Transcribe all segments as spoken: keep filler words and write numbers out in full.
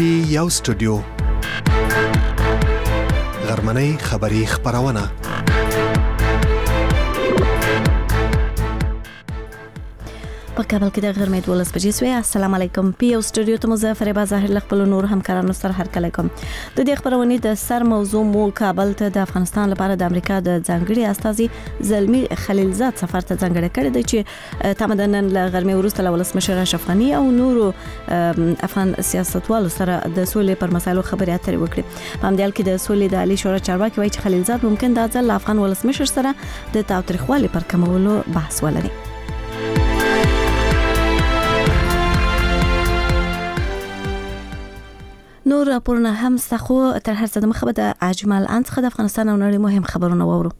پی یو سټوډیو غرمنۍ خبری خبرونه په کابل کې د غرمې دولس بجې سوې. السلام علیکم. پی او سټوډیو ته مظفر بازار خپل نور همکارانو سره هرکله کوم. د دې خبرونې د سر موضوع مو کابل ته د افغانستان لپاره د امریکا د ځانګړي استازي زلمی خلیلزاد سفر ته ځانګړی کړی دی چې تمدنن له غرمې وروسته له ولسمشر اشرف غني او نورو افغان سیاستوالو سره د سولې پر مسایلو خبرې اترې وکړي. په همدې حال کې د سولې د عالی شورا چارواکي وایي چې خلیلزاد ممکن د ځل افغان ولسمشر سره د تاوتریخوالي پر کمولو بحث ولري. نور راپورونه هم ستخو تر هر څه د مخه د اجمل ان څخه د افغانستان او نړۍ مهم خبرونه وورو.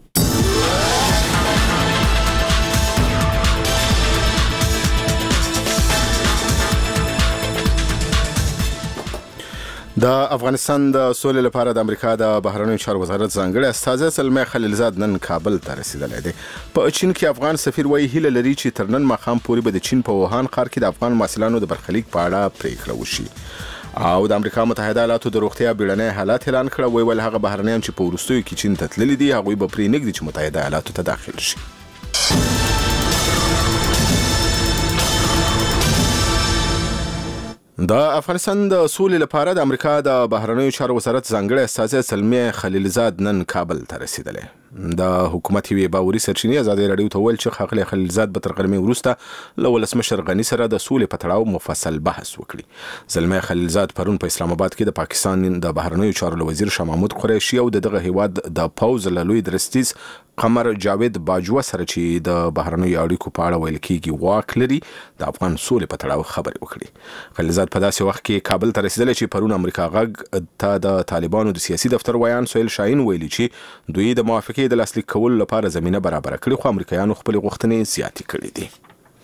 د افغانستان د سولې لپاره د امریکا د بهرنیو چارو وزارت ځانګړي استازی زلمی خلیلزاد نن کابل ته رسیدلی دی. په چین کې افغان سفیر وایي هیله لري چې تر نن ماښام پورې به د چین په ووهان ښار کې د افغان محصلانو د برخلیک په اړه پریکړه وشي. او د امریکا متحده ایالاتو د روغتیا بیړنی حالت اعلان کړ. وی ول هغه بهرنیان چې په وروستیو کې چین ته تللي دي هغوی به پرې نږدي چې متحده ایالاتو ته داخل شي. د افغانستان د سولې لپاره د امریکا د بهرنیو چارو وزارت ځانګړي استازی زلمی خلیلزاد نن کابل ته رسیدلی. د حکومت یوې باوري سرچینې ازادي راډیو ته ویل چې ښاغلی خلیلزاد به تر غرمې وروسته له ولسمشر غني سره د سولې په تړاو مفصل بحث وکړي. زلمی خلیلزاد پرون په اسلام آباد کې د پاکستان د بهرنیو چارو له وزیر شاه محمود قریشي او د دغه هیواد د پوز له لوی درستیز قمر جاوید باجوه سره چې د بهرنیو اړیکو په اړه ویل کېږي واک لري د افغان سولې په تړاو خبرې وکړي. خلیلزاد په داسې وخت کې کابل ته رسیدلی چې پرون امریکا غږ ته د طالبانو د سیاسي دفتر ویان سهیل شاهین ویلي چې دوی د موافقې د لاسلیک کولو لپاره زمینه برابر کړي خو امریکایانو خپل غوښتنې زیاتې کړې دي.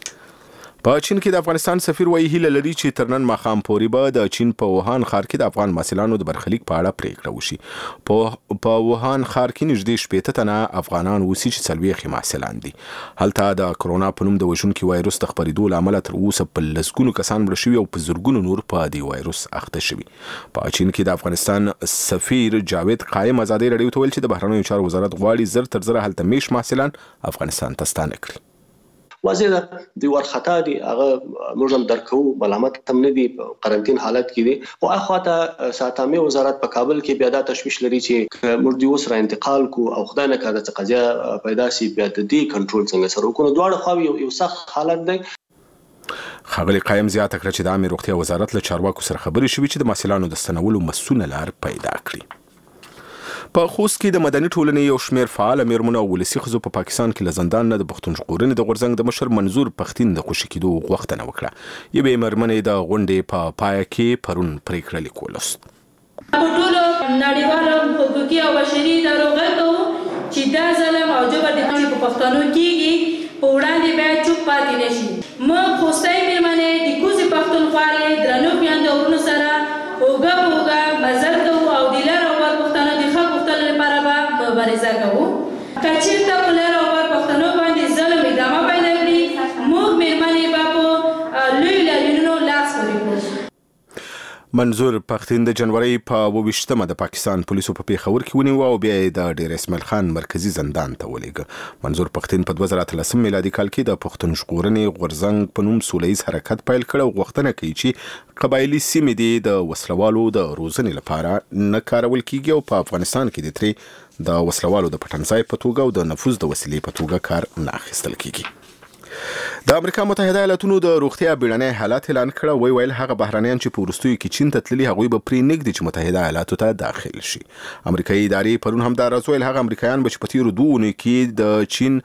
په چین کې د افغانستان سفیر وایي هیله لري چې تر نن ماښام پورې به د چین په ووهان ښار کې د افغان محصلانو د برخلیک په اړه پریکړه وشي. په ووهان ښار کې نږدې شپېته تنه افغانان اوسي چې څلوېښت یې محصلان دي. هلته د کرونا په نوم د وژونکي وایروس د خپرېدو له امله تر اوسه په لسګونو کسان مړه شوي او په زرګونو نور په دې وایروس اخته شوي. په چین کې د افغانستان سفیر جاوید قایم ازادي راډیو ته ویل چې د بهرنیو چارو وزارت غواړي زر تر زره هلته میشت محصلان افغانستان ته ستانه کړي. واضح ده د ورخطا دي هغه موږ هم درکو ملامت هم نه دي په قرنټین حالت کې دي او اخواته ساتامي وزارت په کابل کې بیا د تشویش لري چې موږ د وسره انتقال کو او خدای نه کړه چې قضیه پیدا شي بیا د دې کنټرول څنګه سره وکړو. دواړه خو یو سخت حالت دی. ښاغلی قایم زیاته کړه چې د عامه روغتیا وزارت له چارواکو سره خبرې شوې چې د محصلانو د ستنولو مسونه لار پیدا کړي. په خوست کې د مدني ټولنې یو شمېر فعال میرمنو او ولسي ښځو په پاکستان کې له زندان نه د پښتون ژغورنې د غورځنګ د مشر منظور پښتين د خوشي کېدو غوښتنه وکړه. یوې میرمنې د غونډې په پای کې پرون پریکړه لیک ولوست. په ټولو نړیوالو حقوقي او بشري ادارو غږ کوو چې دا ظلم او جبر د په پښتنو کېږي په وړاندې باید چوپ پاتې نه شي. موږ خوستۍ میرمنې د کوزې پښتونخوالې درنو خویندو ورونو سره اوږه په اوږه مزل کوو او د لر او بر پښتنو د ښه غوښتنو لپاره به مبارزه کوو. که چېرته په لر او بر پښتنو باندې ظلم ادامه پیدا کړي موږ میرمنې به په لویو لاریونونو لاس پورې کړو. منظور پښتين د جنوري په اوویشتمه د پاکستان پولیسو په پیښور کې ونیو او بیا یې د ډیر اسماعیل خان مرکزی زندان ته ولېږه. منظور پښتين په دوه زره اتلسم میلادي کال کې د پښتون ژغورنې غورځنګ په نوم سولهییز حرکت پیل کړ او غوښتنه کوي چې قبایلي سیمې دي د وسلوالو د روزنې لپاره نه کارول کیږي او په افغانستان کې د ترې د وسلوالو د پټنځای په توګه او د نفوذ د وسیلې په توګه کار نه اخیستل کیږي. د امریکا متحده ایالاتونو د روغتیا بیړنی حالت اعلان کړ. وی ویل هغه بهرنیان چې په وروستیو کې چین ته تللي هغوی به پرې نږدي چې متحده ایالاتو ته داخل شي. امریکایي ادارې پرون هم دا راز ویل هغه امریکایان به چې په تیرو دوه اونیو کې د چین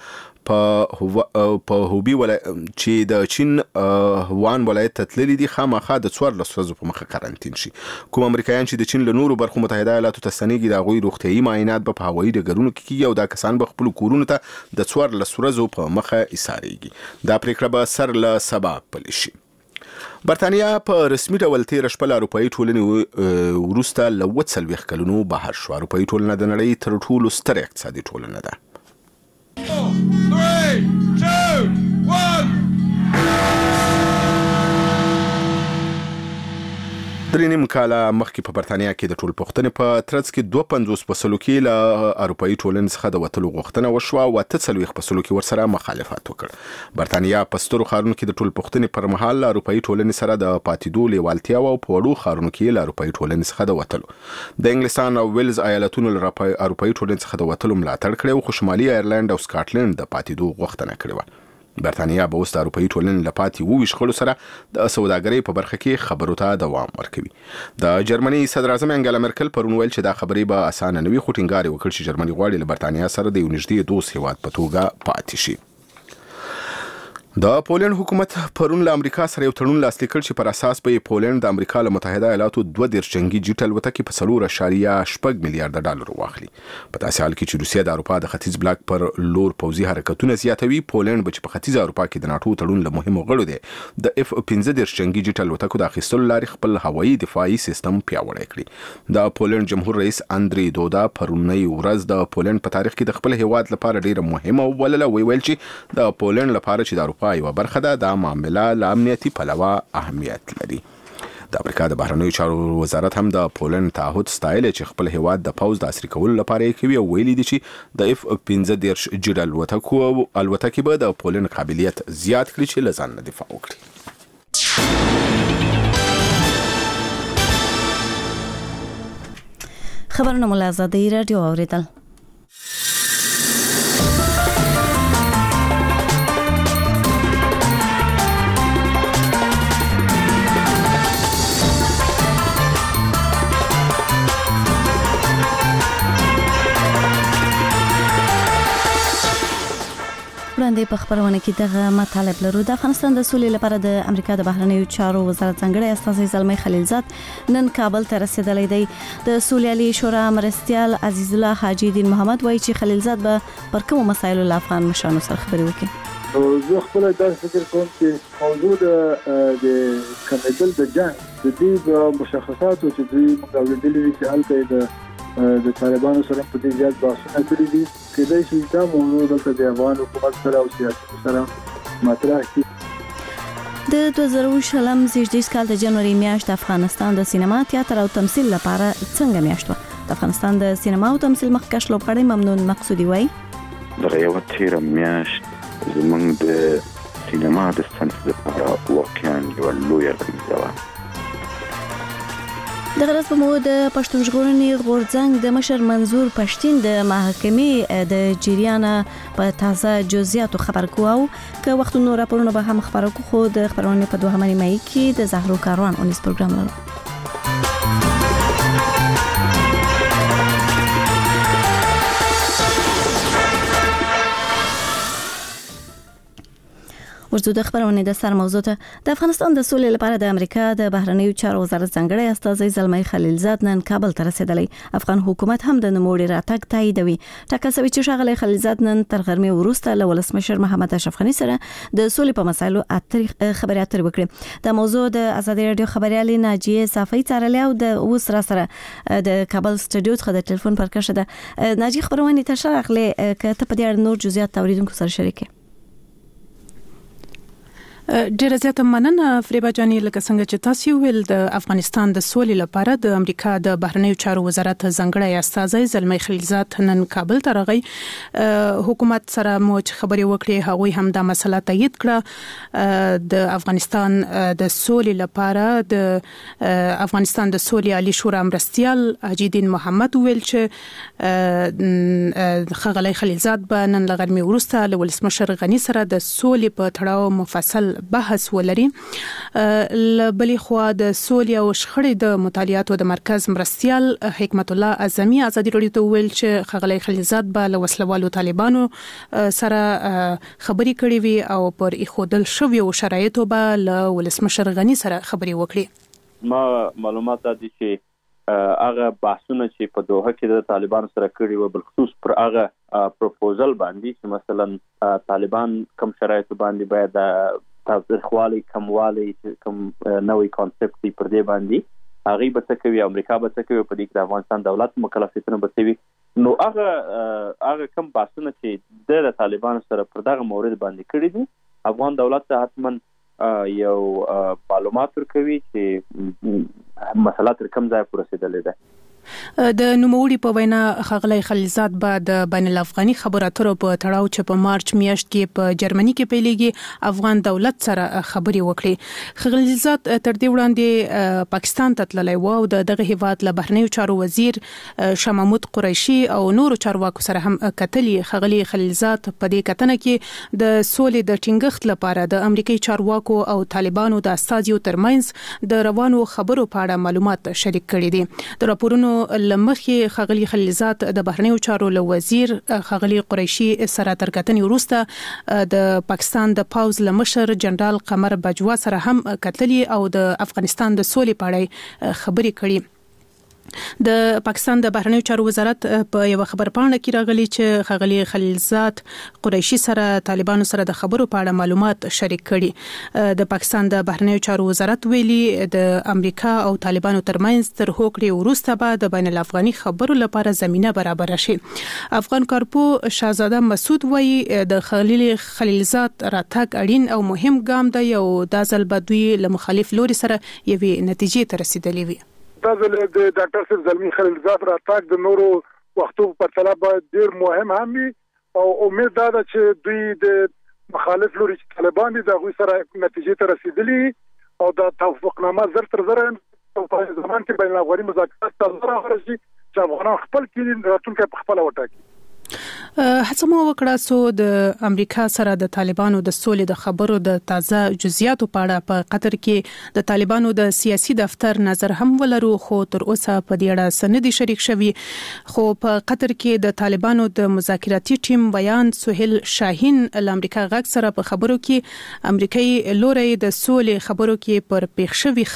په هوبي ولایت چې د چین هوان ولایت ته تللي دي خامخا د څوارلس ورځو په مخه قرنټین شي. کوم امریکایان چې د چین له نورو برخو متحده ایالاتو ته ستنېږي د هغوی روغتیایي معاینات به په هوایي ډګرونو کې کېږي او دا کسان به خپلو کورونو ته د څوارلس ورځو په مخه ایسارېږي. دا پریکړه به سر له سبا پلي شي. برتانیا په رسمي ډول تیره شپه له اروپایي ټولنې وروسته له اوه څلوېښت کلونو بهر شوه. اروپایي ټولنه د نړۍ تر ټولو ستره اقتصادي ټولنه ده. Three, two, one. درې نیم کاله مخکې په برتانیا کې د ټولپوښتنې په ترڅ کې دوه پنځوس په سلو کې له اروپایي ټولنې څخه د وتلو غوښتنه وشوه او اته څلوېښت په سلو کې ورسره مخالفت وکړ. برتانیا په سترو ښارونو کې د ټولپوښتنې پر مهال له اروپایي ټولنې سره د پاتېدو لیوالتیا او په وړو ښارونو کې له اروپایي ټولنې څخه د وتلو د انګلستان او ویلز ایالتونو له اروپایي ټولنې څخه د وتلو ملاتړ کړی، خو شمالي ایرلند او سکاټلند د پاتېدو غوښتنه کړې وه. برتانیا به اوس د اروپایي ټولنې له پاتې اووه ویشت غړو سره د سوداګرۍ په برخه کې خبرو ته دوام ورکوي. د جرمني صدر اعظم انګلا مرکل پرون ویل چې دا خبرې به اسانه نه وي، خو ټینګار یې وکړ چې جرمني غواړي له برتانیا سره د یو نږدې دوست هیواد په توګه پاتې شي. د پولند حکومت پرون له امریکا سره یو تړون لاسلیک کړ چې پر اساس به پولند د امریکا له متحده ایالاتو دوه دېرش جنګي جیټ الوتکې په څلور اعشاریه شپږ میلیارډ ډالر واخلي. په داسې حال کې چې روسیه د اروپا د ختیځ بلاک پر لور پوځي حرکتونه زیاتوي، پولند به چې په ختیځ اروپا کې د ناټو تړون له مهمو غړو دی د اف پنځه دېرش جنګي جیټ الوتکو د اخیستلو لارې خپل هوایي دفاعي سیستم پیاوړی کړي. د پولند جمهور رئیس اندری دودا پرونی ورځ د پولند په تاریخ کې د خپل هیواد لپاره ډیره مهمه وبلله. وی ویل چې د پولند لپاره چې د اروپا یوه برخه ده دا معامله له امنیتي پلوه اهمیت لري. د امریکا د بهرنیو چارو وزارت هم د پولند تعهد ستایلی چې خپل هیواد د پوځ د عصري کولو لپاره یې کوي او ویلي دي چې د اف پنځه دېرش جیټ الوتکو الوتکې به د پولند قابلیت زیات کړي چې له ځان نه دفاع وکړي. خبرونه مو له آزادۍ راډیو اورېدل. وړاندې په خبرونه کې دغه مطالب لرو. د افغانستان د سولې لپاره د امریکا د بهرنیو چارو وزارت ځانګړی استازی زلمی خلیلزاد نن کابل ته رسیدلی دی. د سولې شورا مرستیال عزیز الله حاجی دین محمد وایي چې خلیلزاد به پر کومو مسایلو له افغان مشرانو سره خبرې وکړي. زه خپل دا فکر کوم چې موضوع د کمیدل د جنگ د دې مشخصاتو چې دوی مقابله دي چې هلته د د طالبانو سره په دې ځای بحثونه کړي دي، کله چې دا موضوع دلته د افغان حکومت سره او سیاسي سره مطرح شي. د دوه زره شلم زیږدیز کال د جنوري میاشت د افغانستان د سینما، تیاتر او تمثیل لپاره څنګه میاشت و؟ د افغانستان د سینما او تمثیل مخکښ لوبغاړی ممنون مقصودی وایي دغه یو تیره میاشت زموږ د سینما د صنف لپاره واقعا یوه لویه لمحه وه. دغه ورځ به مو د پښتون ژغورنې غورځنګ د مشر منظور پښتین د محاکمې د جریان په تازه جزئیاتو خبر کوو او که وختونو راپورونه به هم خبرو کوو، خو د خبرونې په دوهمه نیمایي کې د زهرو کاروان اونیز پروګرام لرو. ورځو د خبرونه د سر موضوع ته د افغانستان د سولې لپاره د امریکا د بهرنیو چارو وزارت ځانګړی استازی زلمی خلیلزاد نن کابل ته رسیدلی. افغان حکومت هم د نوموړي راتګ تاییدوي. ټاکل شوی چې ښاغلی خلیلزاد نن تر غرمې وروسته له ولسمشر محمد اشرف غني سره د سولې په مسایلو خبرې اترې وکړي. د موضوع د ازادي رادیو خبريالې ناجیه صافی څارلې او د اوس را سره د کابل سټوډیو څخه د ټلیفون پر کښه ده. ناجیه خبرونه ته شغله ک ته په دې نور جزئیات اوریدونکو سره شریکه. ډیره زیاته مننه فریبا جانې. لکه څنګه چې تاسو ویل د افغانستان د سولې لپاره د امریکا د بهرنیو چارو وزارت ځانګړی استازی زلمی خلیلزاد نن کابل ته راغی. حکومت سره مو چې خبرې وکړې هغوی هم دا مسله تایید کړه. د افغانستان د سولې لپاره د افغانستان د سولې عالی شورا مرستیال حاجی دین محمد ویل چې ښاغلی خلیلزاد به نن له غرمې وروسته له ولسمشر غني سره د سولې په تړاو مفصل بحث ولري. بلې خوا د سولې او شخړې د مطالعاتو د مرکز مرستیال حکمت الله اعظمي ازادي راډیو ته ویل چې ښاغلی خلیلزاد به له وسلوالو طالبانو سره خبرې کړې وي او پر ایښودل شویو شرایطو به له ولسمشر غني سره خبرې وکړي. ما معلومات دي چې هغه بحثونه چې په دوحه کې د طالبانو سره کړي و بالخصوص پر هغه پروپوزل باندې چې مثلا طالبان کوم شرایطو باندې باید تاوتریخوالی کموالی کوم نوې کانسپټ دی پر دې باندې هغه به څه کوي، امریکا به څه کوي، په دې کې د افغانستان دولت مکلفیتونه به څه وي. نو هغه هغه کوم بحثونه چې د طالبانو سره پر دغه مورد باندې کړي دي افغان دولت ته حتما یو معلومات ورکوي چې مسله تر کوم ځای پورې رسیدلې ده. د نوموړي په وینا ښاغلی خلیلزاد به د بین الافغاني خبرو اترو په تړاو چې په مارچ میاشت کې په جرمني کې پیلېږي افغان دولت سره خبرې وکړي. خلیلزاد تر دې وړاندې پاکستان ته تللی و او دغه هیواد له بهرنیو چارو وزیر شاه محمود قریشي او نورو چارواکو سره هم کتلي. ښاغلی خلیلزاد په دې کتنه کې د سولې د ټینګښت لپاره د امریکایي چارواکو او طالبانو د استازیو ترمنځ د روانو خبرو په اړه معلومات شریک کړي دي. د راپورونو لمخې ښاغلی خلیلزاد د بهرنیو چارو له وزیر ښاغلی قریشي سره تر کتنې وروسته د پاکستان د پوځ له مشر جنرال قمر باجوا سره هم کتلي او د افغانستان د سولې په اړه خبرې کړي. د پاکستان د بهرنیو چارو وزارت په یو خبر پاڼه کې راغلي چې ښاغلی خلیلزاد قریشي سره طالبانو سره د خبرو په اړه معلومات شریک کړي. د پاکستان د بهرنیو چارو وزارت ویلي د امریکا او طالبانو ترمنځ تر هوکړې وروسته به د بین الافغاني خبرو لپاره زمينه برابر شي. افغان کارپو شاهزاده مسعود وایي د ښاغلی خلیلزاد راتګ اړین او مهم ګام دی او دا ځل به دوی له مخالف لوري سره یوې نتیجې ته رسیدلي وي. دا ځل د ډاکټر صاحب زلمی خلیلزاد راتګ د نورو وختو په پرتله باید ډیر مهم هم وي او امید دا ده چې دوی د مخالف لوري چې طالبان دي د هغوی سره نتیجې ته رسیدلي او د توافقنامه زر تر زره په زمان کې بین الافغاني مذاکرات ته ورسیږي چې افغانان خپل کې راتلونکی په خپله وټاکي. هڅه مو وکړه څو د امریکا سره د طالبانو د سولې د خبرو د تازه جزئیاتو په اړه په قطر کې د طالبانو د سیاسي دفتر نظر هم ولرو خو تر اوسه په دې اړه سندي شریک شوی. خو په قطر کې د طالبانو د مذاکراتي ټیم بیان سهیل شاهین ل امریکا غږ سره په خبرو کې امریکایي لوري د سولې خبرو کې پر پیښ شوی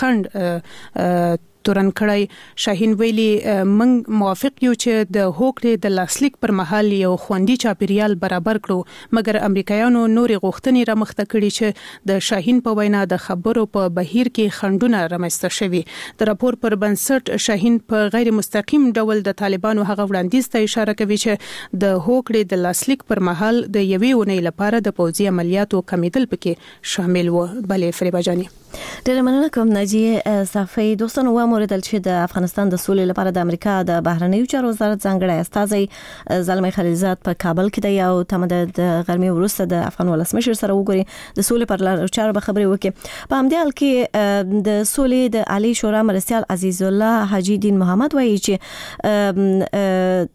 خند تورن کړی. شاهین ویلي موږ موافق یو چې د هوکړې د لاسلیک پر مهال یو خوندي چاپیریال برابر کړو مګر امریکایانو نورې غوښتنې رامخته کړي چې د شاهین په وینا د خبرو په بهیر کې خندونه رامنځته شوي. د راپور پر بنسټ شاهین په غیر مستقیم ډول د طالبانو هغه وړاندیز ته اشاره کوي چې د هوکړې د لاسلیک پر مهال د یوې اونۍ لپاره د پوځي عملیاتو کمیدل پکې شامل و. بلې فریبا جاني ډېر مننه کوم ناجیه صافی. دوستانو و موردل چې د افغانستان د سولې لپاره د امریکا د بهرنیو چارو وزارت ځانګړی استازی زلمی خلیلزاد په کابل کې دی او تمه د غرمې وروسته د افغان ولسمشر سره وګوري د سولې پر لارو چارو به خبرې وکړي. په همدې حال کې د سولې د عالی شورا مرستیال عزیز الله حاجی دین محمد وایي چې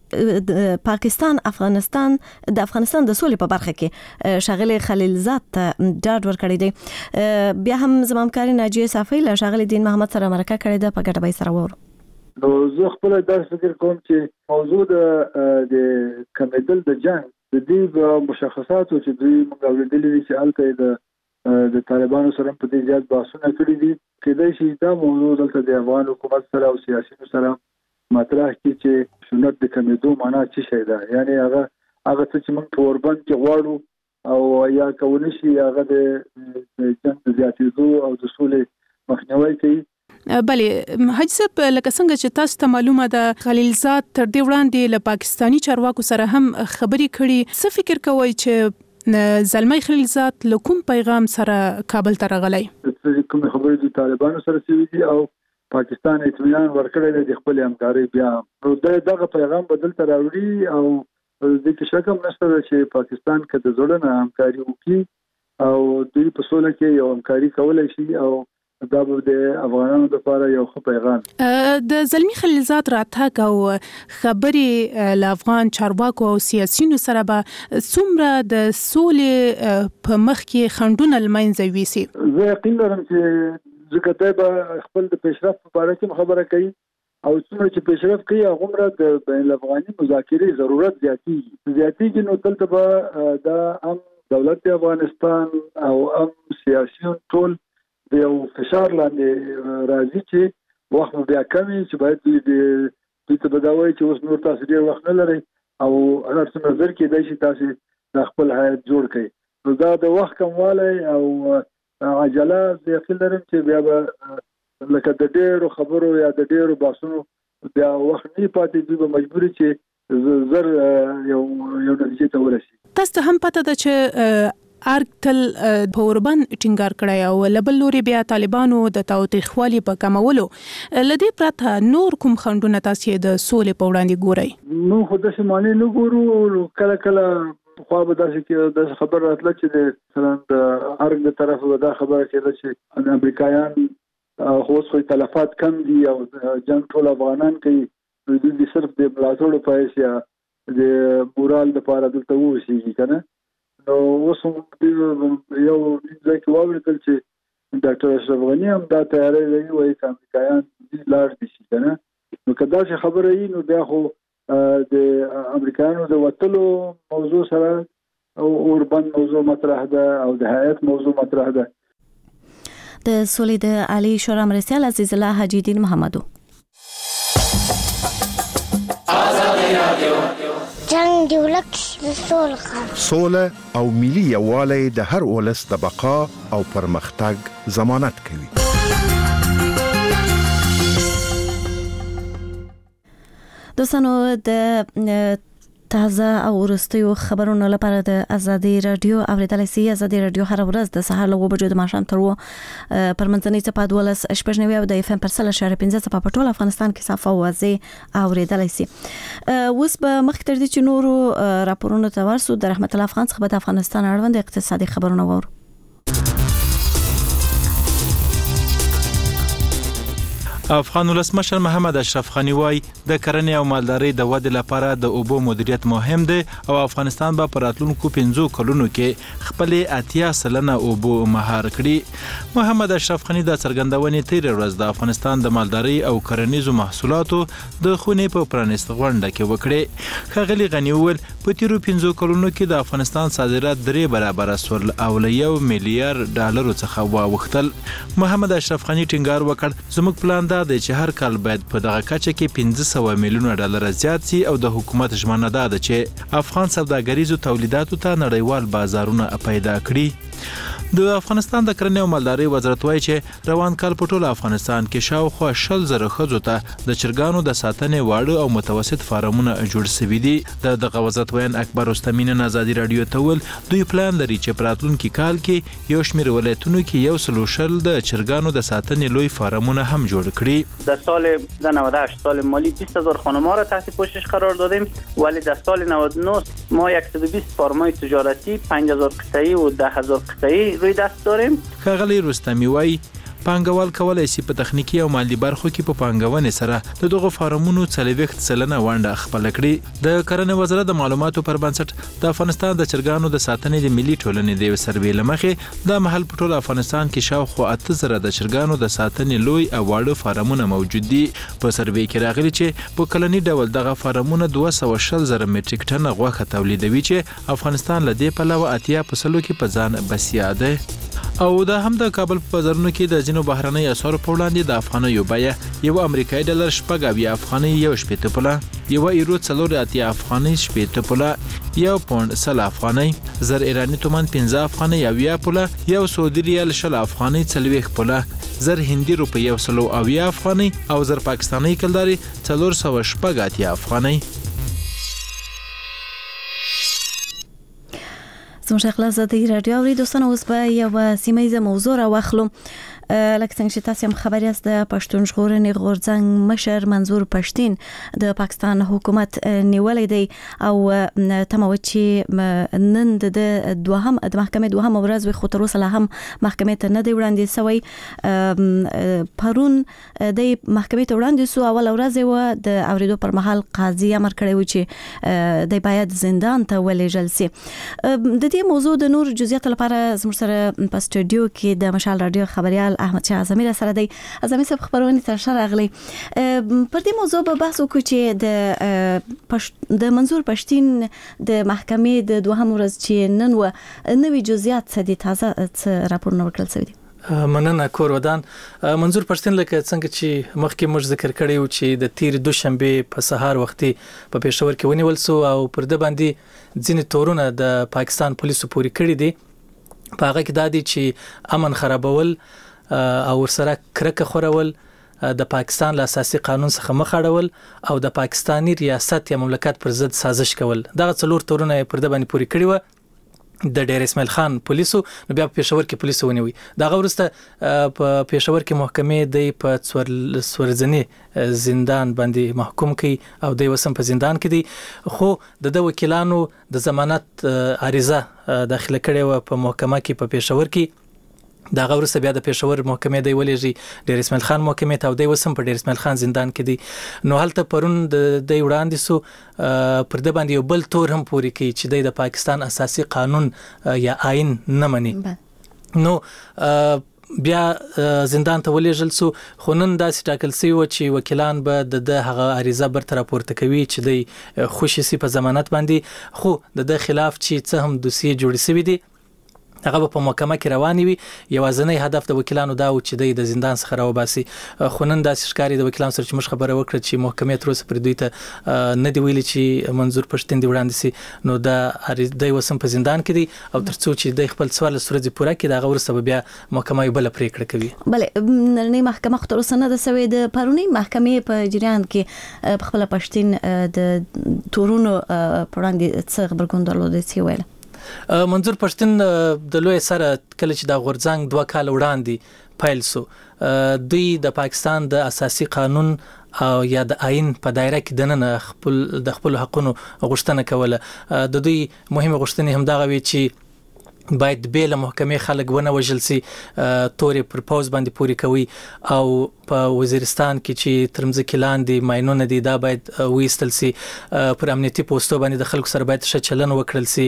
پاکستان افغانستان د افغانستان د سولې په برخه کې شاغلی خلیلزاد ته ډاډ ورکړی دی. بیا هم زمامکاري ناجیه صافی له شاغلی دین محمد سره مرکه کړې ده په ګډه به سره وورو. نو زه خپل درس فکر کوم چې موضوع د د کمیدل د جنگ د دې مشخصاتو چې دوی موږ اوریدلې چې الته د د طالبانو سره په دې ځای بحثونه کړي دي کېدای شي دا موضوع دلته د افغان حکومت سره او سیاسيونو سره مطرح کی چې سنت د کمیدو معنا څه شي ده. یعنی هغه هغه چې موږ په اوربند کې غواړو او یا کول شي هغه د جنگ زیاتېدو او د سولې مخنیوي کوي. بله حاج صاحب لکه څنګه چې تاسو ته معلومه ده خلیلزاد تر دې وړاندې له پاکستانی چارواکو سره هم خبرې کړي. څه فکر کوئ چې زلمی خلیلزاد له کوم پیغام سره کابل ته راغلی؟ کوم خبرې د طالبانو سره شوي دي او پاکستان اطمینان ورکړی دی خپل همکاري بیا نو دغه پیغام بدل تر راوړي او د کې شک هم نشته چې پاکستان کې د زړه نه همکاري وکړي او دوی په سوله کې یو همکاري کولای شي او دا به د افغانانو لپاره یو ښه پیغام. د زلمی خلیلزاد راتګ او خبرې له افغان چارواکو او سیاسيونو سره به څومره د سولې په مخ کې خنډونه لمنځه ویسي؟ زه یقین لرم چې ځکه دا به خپل د پیشرفت په اړه کې خبره کوي او څومره چې پیشرفت کوي هغومره د بین الافغاني مذاکرې ضرورت زیاتېږي زیاتېږي نو دلته به دا هم دولت افغانستان او هم سیاسيون ټول د یو فشار لاندې راځي چې وخت بیا کمی چې باید د دوی ته بداوي چې اوس نور تاسو ډیر وخت نه لري او هر څه نظر کې دی چې تاسو د خپل حیات جوړ کړئ. نو دا د وخت کموالی او عجله د یقین لرم چې بیا به لکه د ډیرو خبرو یا د ډیرو بحثونو بیا وخت نه پاتې دوی به مجبوري چې زر یو یو نتیجې ته ورسي. تاسو هم پته ده چې ارګ تل په اوربند ټینګار کړی او لبل لوري بیا طالبانو د تاوتریخوالي په کمولو لدی پرته نور کوم خندونه تاسو د سولې په وړاندې ګورئ؟ نو خو د سیمانه نه ګورو، کله کله خو به داسې کې د خبر راتله چې د مثلا د ارګ د طرف به دا خبره کېده چې د امریکایان خو خو تلفات کم دي او جنگ ټول افغانان کوي، دوی صرف د ملاتړ په حیث د مورال لپاره دلته ووسیږي کنه. نو اوس یو ځکه واوریدل چې ډاکټر اشرف غنی هم دا تیاری لري وایي چې امریکایان دې لار دي کنه. نو کدا چې خبره یې نو بیا خو د امریکایانو د وټلو موضوع سره او اوربند موضوع مطرح ده او د هیئت موضوع مطرح ده. د سولې د عالی شورا مرستیال عزیز الله حاجی الدین محمدو. جنگ دی ولک سول خان سوله او ملي یووالی د هر ولس د بقا او پرمختګ ضمانت کوي. دوستانو د تازه او ورستیو خبرونو لپاره د ازادي رادیو اوریدلای شئ. ازادي رادیو هر ورځ د سهار له اوه بجو د ماښام تر اوه پر منځنۍ څپه دولس شپږ نوي او د اف ام پر سل اشاریه پنځه څپه په ټول افغانستان کې صافه واضح اوریدلای شئ. اوس به مخکې تر دې چې نورو راپورونو ته ورسو د رحمت الله افغان څخه د افغانستان اړوند اقتصادي خبرونه وورو. افغان ولسمشر محمد اشرف غنی وای د کرنې او مالدارۍ د ودې لپاره د اوبو مدیریت مهم دی او افغانستان به په راتلونکو پنځو کلونو کې خپل اتیا سلنه اوبو مهار کړي. محمد اشرف غنی د څرګندونې تیر ورځ د افغانستان د مالدارۍ او کرنیزو محصولاتو د خونې په پرانیست غونډه کې وکړي. ښاغلي غنی وویل په تیرو پنځو کلونو کې د افغانستان صادرات درې برابره سول او له یو میلیارډ ډالرو څخه واوښتل. محمد اشرف غنی ټینګار وکړ زموږ پلان دا دی چې هر کال باید په دغه کچه کې پنځه سوه میلیونه ډالر زیات سي او د حکومت ژمنه ده چې افغان سوداګریزو تولیداتو ته نړیوال بازارونه پیدا کړي. د افغانستان د کرنې او مالدارۍ وزارت وایي چې روان کال په ټول افغانستان کې شاوخوا شل زره ښځو ته د چرګانو د ساتنې واړه او متوسط فارمونه جوړ شوي دي. د دغه وزارت ویان اکبر رستمی نن ازادي رادیو ته وویل دوی پلان لري چې په راتلونکي کال کې یو شمېر ولایتونو کې یو سل و شل د چرګانو د ساتنې لوی فارمونه هم جوړ کړي. در سال در نود و هشت سال مالی بیست هزار خانم‌ها را تحت پوشش قرار دادیم، ولی در سال نود و نه ما صد و بیست فارم‌های تجارتی پنج هزار قطعی و ده هزار قطعی روی دست داریم. ښاغلی رستمی وایي پانګوال کولای شي په تخنیکی او مالی برخو کې په پانګونې سره د دغه فارمونو څلوېښت سلنه ونډه خپله کړي. د کرنې وزارت د معلوماتو پر بنسټ د افغانستان د چرګانو د ساتنې د ملي ټولنې د یو سروې له مخې د مهال په ټول افغانستان کې شاوخوا اته زره د چرګانو د ساتنې لوی او واړه فارمونه موجود دي. په سروې کې راغلي چې په کلني ډول دغه فارمونه دوه سوه شل زره میټریک ټنه غوښه تولیدوي چې افغانستان له دې پلوه اتیا په سلو کې په ځان بسیا دی. او د هم د کابل په بازارونو کې د ځینو بهرنۍ اسعارو په وړاندې د افغانیو بیه یو امریکایي ډالر شپږ اویا افغانۍ یو شپېته پوله، یو ایرو څلور اتیا افغانۍ شپېته پوله، یو پونډ سل افغانۍ، زر ایراني تومان پنځه افغانۍ اویا پوله، یو سعودي ریال شل افغانۍ څلوېښت پوله، زر هندي روپۍ یو سل اویا افغانۍ او زر پاکستاني کلداري څلور سوه شپږ اتیا افغانۍ. زموږ خلاص د رادیو اوري دوستانو اوس به یو سیمه موضوع را واخلو. لکه څنګه چې تاسو هم خبر یاست د پښتون ژغورنې غورځنګ مشر منظور پښتين د پاکستان حکومت نیولې دی او تمو چې نن د دوهم د محکمې دوهم ورځ وي خو تر اوسه هم محکمې ته نه دی وړاندې سوی. پرون د محکمې ته وړاندې سو اول ورځ و د اوریدو پر مهال قاضي امر کړی و چې د باید زندان ته ولېږل سي. د دې موضوع د نور جزئیات لپاره زموږ سره په استودیو کې د مشال رادیو خبريال احمد شاه اعظمي سره دی. اعظمي صاحب خبرونه تر شر اغلي پر دې موضوع به بحث وکړو چې د د منظور پښتين د محکمې د دوهم ورځ چې نن و نوې جزئیات څه دي تازه راپورونه ورکړل شوی دي. مننه کور ودان. منظور پښتين لکه څنګه چې مخکې موږ ذکر کړی و چې د تیر دوشنبه په سهار وختي په پېښور کې ونیول سو او پر د باندې ځینې تورونه د پاکستان پولیسو پوري کړی دي. په هغه کې دا دي چې امن خرابول او ورسره کرکه خورول، د پاکستان له اساسي قانون څخه مخ اړول او د پاکستانی ریاست یا مملکت پر ضد سازش کول. دغه څلور تورونه پر د باندې پوری کړی و د ډیر اسماعیل خان پولیسو نو بیا په پېښور کې پولیسو ونیوي دا غوړسته په پېښور کې محکمې د په څور سورزنی زندان باندې محکوم کړي او د وسم په زندان کې دي خو د د وکیلانو د ضمانت عریضه داخله کړي و په محکمه کې په پېښور کې دا غوړسته بیا د پېښور محکمې دی ولېږي ډیر اسماعیل خان محکمې ته او د وسم په ډیر اسماعیل خان زندان کې دي نو هلته پرون د د وړاندې سو پر د باندې یو بل تور هم پوری کوي چې د پاکستان اساسي قانون یا آئین نه مني نو بیا زندان ته ولېږل سو خو نن داسې ټاکل شوی و چې وکیلان به د هغه عریضه برته راپورته کوي چې د خوشي سي په ضمانت باندې خو د خلاف چې څه هم دوسیه جوړې شوی دي هغه په محکمه کې رواني وي یوازنی هدف د وکیلانو دا و چې د زندان څخه راوباسي خو نن داسې ښکاري د وکیلانو سره چې موږ خبره وکړه چې محکمې تر اوسه پر دوی ته نه دی ویلي چې منظور پښتين دی وړاندې سي نو دا د وسم په زندان کې دی او ترڅو چې د خپل څوارلس ورځې پوره کړي دا غوړسته بیا محکمه یې بل پریکړه کوي بله نن محکمه خو تر اوسه نه د سوي د پرونی محکمې په جریان کې په خپل پښتين د تورونو پراندې څخه خبرګون درلود سی ویل منظور پښتين د لوی سره کله چې د غورځنګ دوه کال وړاندې پایل سو دوی د پاکستان د اساسي قانون او یا د آئین په دایره کې دننه خپل د خپل حقونو غوښتنه کوله د دوی مهمه غوښتنه هم دا غوي چې باید بیل محکمې خلک ونه وژل سي تورې پر پوز باندې پوری کوي او په وزیرستان کې چې ترمځ کلاندې ماينونه دي دا باید وېستل سي پر امنیتي پوسټو باندې د خلکو سره باید ښه چلن وکړل سي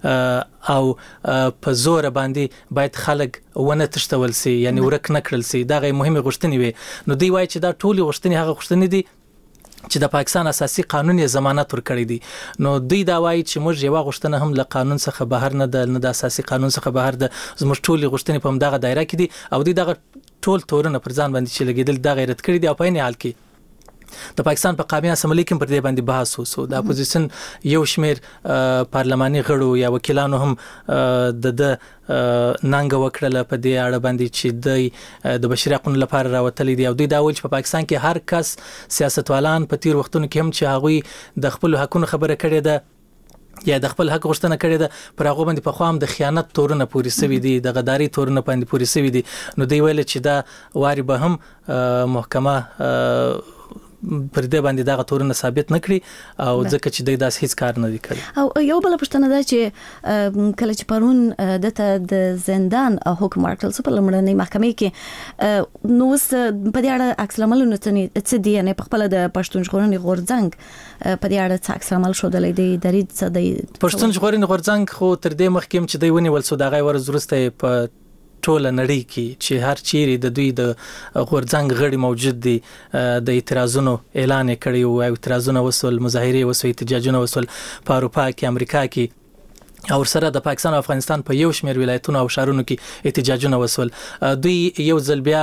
او په زور باندې باید خلک ونه تشتول سي یعنی ورک نه کړل سي دا غي مهمه غوښتنې وي نو دی وایي چې دا ټولي غوښتنې هغه غوښتنې دي چې د پاکستان اساسي قانون یې ضمانت ورکړی دی نو دوی دا وایي چې موږ یو غوښتنه هم له قانون څخه بهر نه د نه د اساسي قانون څخه بهر د زموږ ټولي غوښتنې په دغه دایره کې دي او دوی دغه ټول تورونه پر ځان باندې چې لګیدل د غیرت کړی دی او په نه حال کې د پاکستان په قومي اسمبلی کې پر دې باندې بحث وسو د اپوزیشن یو شمیر پارلماني غړو یا وکیلانو هم د د ننګ وکړه په دې اړه باندې چې د بشري حقوقو لپاره راوتلي دي او دوی دا ویل چې په پاکستان کې هر کس سیاستوالان په تیر وختونو کې هم چې هغوی د خپل حقوقو خبره کړې ده یا د خپل حق غوښتنه کړې ده پر هغه باندې په خوام د خیانت تورونه پوری سوي دي د غداري تورونه باندې پوری سوي دي نو دوی ویل چې دا واري به هم محکمه پر دې باندې دا غتورونه ثابت نکړي او ځکه چې دوی داس هیڅ کار نه وکړي او یو بل پښتنه ده چې کله چې پرون دته د زندان حکم ورکړل سو په لمړنۍ محکمې کې نو په دې اړه عکس العمل نو څه دی نه په خپل د پښتون ژغورنې غورځنګ په دې اړه څه عکس العمل شو د لیدې درې څه دی پښتون ژغورنې غورځنګ خو تر دې مخکې چې دوی ونیول سو دا غي ورزرسته په ټول نړۍ کې چې هر چیرې د دوی د غورځنګ غړي موجود دي د اعتراضونو اعلان کړي او اعتراضونه وسول مظاهره وسول احتجاجونه وسول په اروپا کې امریکا کې او سره د پاکستان او افغانستان په یو شمېر ولایتونو او شهرونو کې احتجاجونه وسول دوی یو ځل بیا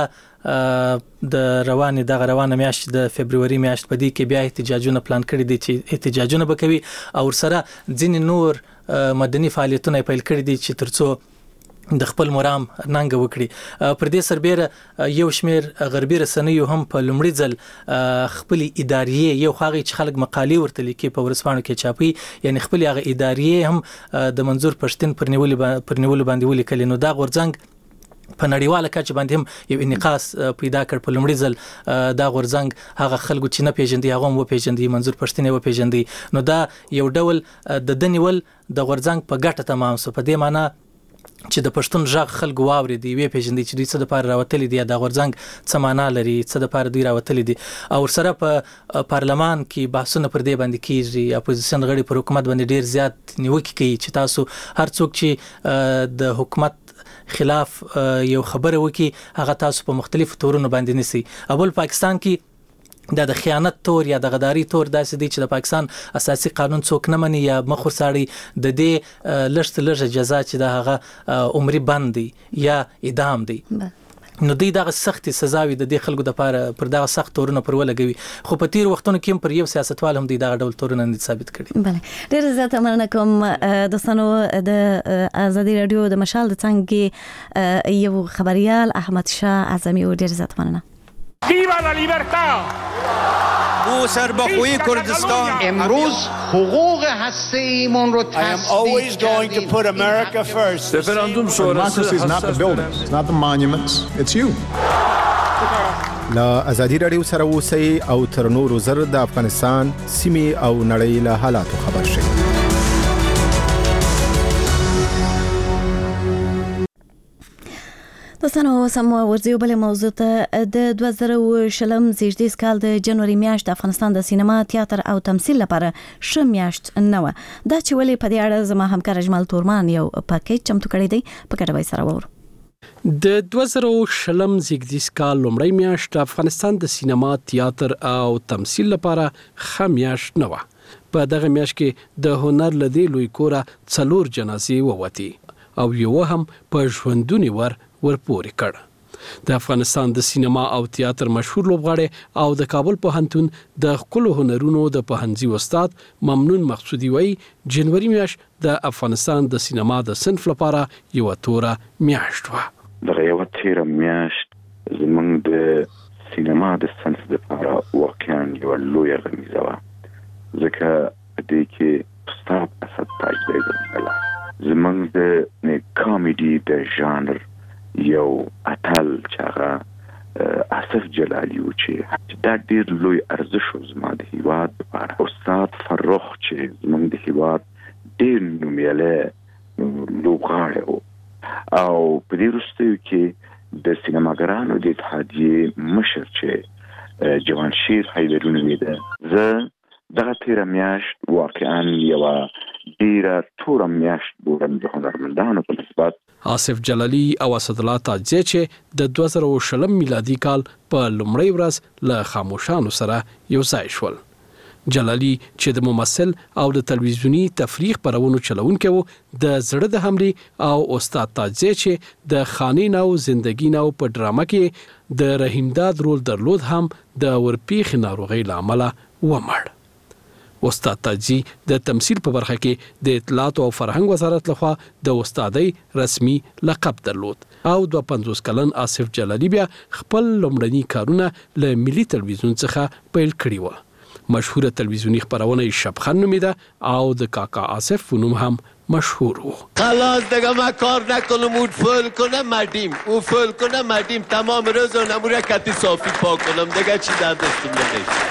د روانې د روانه میاشت د فبرवरी میاشت په دې کې بیا احتجاجونه پلان کړي دي چې احتجاجونه وکوي او سره ځین نور مدني فعالیتونه پیل کړي دي چې ترڅو د خپل مرام ننګ وکړي پر دې سربېره یو شمیر غربي رسنیو هم په لومړي ځل خپل ادارې یو خاغي چې خلک مقالې ورته لیکي په ورسپانو کې چاپي یعنی خپل هغه ادارې هم د منظور پښتين پر نیول پر نیول باندې ولیکل نو دا غورځنګ په نړیواله کچه باندې هم یو انعکاس پیدا کړ په لومړي ځل دا غورځنګ هغه خلکو چې نه پیژندي هغه هم و پیژندي منظور پښتين و پیژندي نو دا یو ډول د دنیول د غورځنګ په ګټه تمام سو په دې معنی چې د پښتون ژغ خلکو واوري دی وی پیژندي چې دوی څه د پاره راوتلي دي د غورځنګ څه معنا لري څه د پاره دوی راوتلي دي او سره په پارلمان کې بحثونه پر دې باندې کیږي اپوزیشن غړي پر حکومت باندې ډیر زیات نیوکه کوي چې تاسو هر څوک چې د حکومت خلاف یو خبره وکي هغه تاسو په مختلفو تورونو باندې نسی اول پاکستان کې دا د خیانت تور یا د غداري تور داسې دي چې د پاکستان اساسي قانون څوک نه مني یا مخور ساړي د دې لږ لږ جزا چې د هغه عمري بند دي یا اعدام دي نو دوی دغه سختي سزاوي د دې خلکو د پاره پر دغه سخت تورونه پر ولګوي خو په تیر وختونو کې پر یو سیاستوال هم دوی دغه ډول تورونه نه ثابت کړي بله ډیر زیات مننه کوم دوستانو د ازادي رادیو د مشال د څنګه یو خبريال احمد شاه اعظمي ډیر زیات مننه ¡Viva la libertad! مو سربخوی کردستان. امروز حقوق هسته ایمون رو I am always going to put America first. Referendum sonrası is not the buildings, it's not the monuments, it's you. لا ازادي رادیو سره اوسئ او تر نورو زر د افغانستان سیمې او نړۍ له حالاتو خبر شئ. دوستانو سم ورځو بل موضوع ته د دوه زره شلم زیږدیز کال د جنوري میاشت د افغانستان د سینما تیاتر او تمثیل لپاره ش میاشت نه و دا چې ولې په دې اړه زما همکار اجمل تورمان یو پاکیج چمتو کړی دی په کډه وای سره وور د دوه زره شلم زیږدیز کال لومړی میاشت د افغانستان د سینما تیاتر او تمثیل لپاره ښه میاشت نه و په دغه میاشت کې د هنر لدی لوی کوره څلور جنازې ووتې او یو هم په ژوندونی ور ورپورې کړ د افغانستان د سینما او تیاتر مشهور لوبغاړی او د کابل پوهنتون د خپل هنرونو د پوهنځي استاد ممنون مقصودی وای جنوري میاشت د افغانستان د سینما د صنف لپاره یو توره میاشت و دغه یو تیره میاشت زمونږ د سینما د صنف لپاره واقعا یو لوی غمیزه وه ځکه په دې کې استاد اسد تاجدی زموږ زمونږ د کامیډي د ژانر یو اتل چې هغه آصف جلالي و چې دا ډېر لوی ارزښت و زما د هیواد لپاره استاد فرخ چې زموږ د هیواد ډېر نومیالی لوبغاړی و او په دې وروستیو کې د سینماګرانو د اتحادیې مشر چې جوانشیر حیدري نومېده زه دغه تیره میاشت واقعا یوه ډېره توره میاشت بولم د هنرمندانو په نسبت آصف جلالی او اسدالله تاجزی چې د دوه زره شلم میلادي کال په لومړی ورځ له خاموشانو سره یو ځای شول. جلالی چې د ممثل او د تلویزیونی تفریح خپرونو چلونکی و د زړه د حملې او استاد تاجزی چې د خانې نو زندگی نو په ډرامه کې د رحیمداد رول درلود هم د ورپیخ ناروغي لامل ومړ. استاد تاجزی د تمثيل په برخه کې د اطلاعات او فرهنګ وزارت لخوا د استادۍ رسمي لقب درلود او دوه پنځوس کلن آصف جلالی بیا خپل لومړني کارونه له ملي تلویزیون څخه پیل کړي و. مشهوره تلویزیونی خبرونه شبخن نومیده او د کاکا آصف فنوم هم مشهور و. خلاص دیگه من کار نکنم اون فل کنم مدیم اون فل کنم مدیم تمام روز و نموره کتی صافی پاک کنم دیگه چی در دستم نمیشه.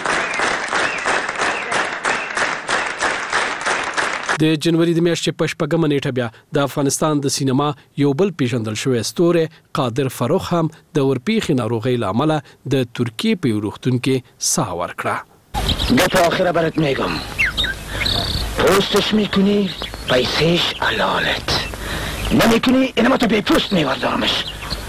د جنوري د میاشتې په شپږمه نیټه بیا د افغانستان د سینما یو بل پیژندل شوی ستوری قادر فروخ هم د ورپیخي ناروغي لامل د ترکیه په روغتون کې ساه ورکړه. ده تا آخره برات میگم پوستش میکنی پیسش علالت نمیکنی اینما تا بی پوست میوردارمش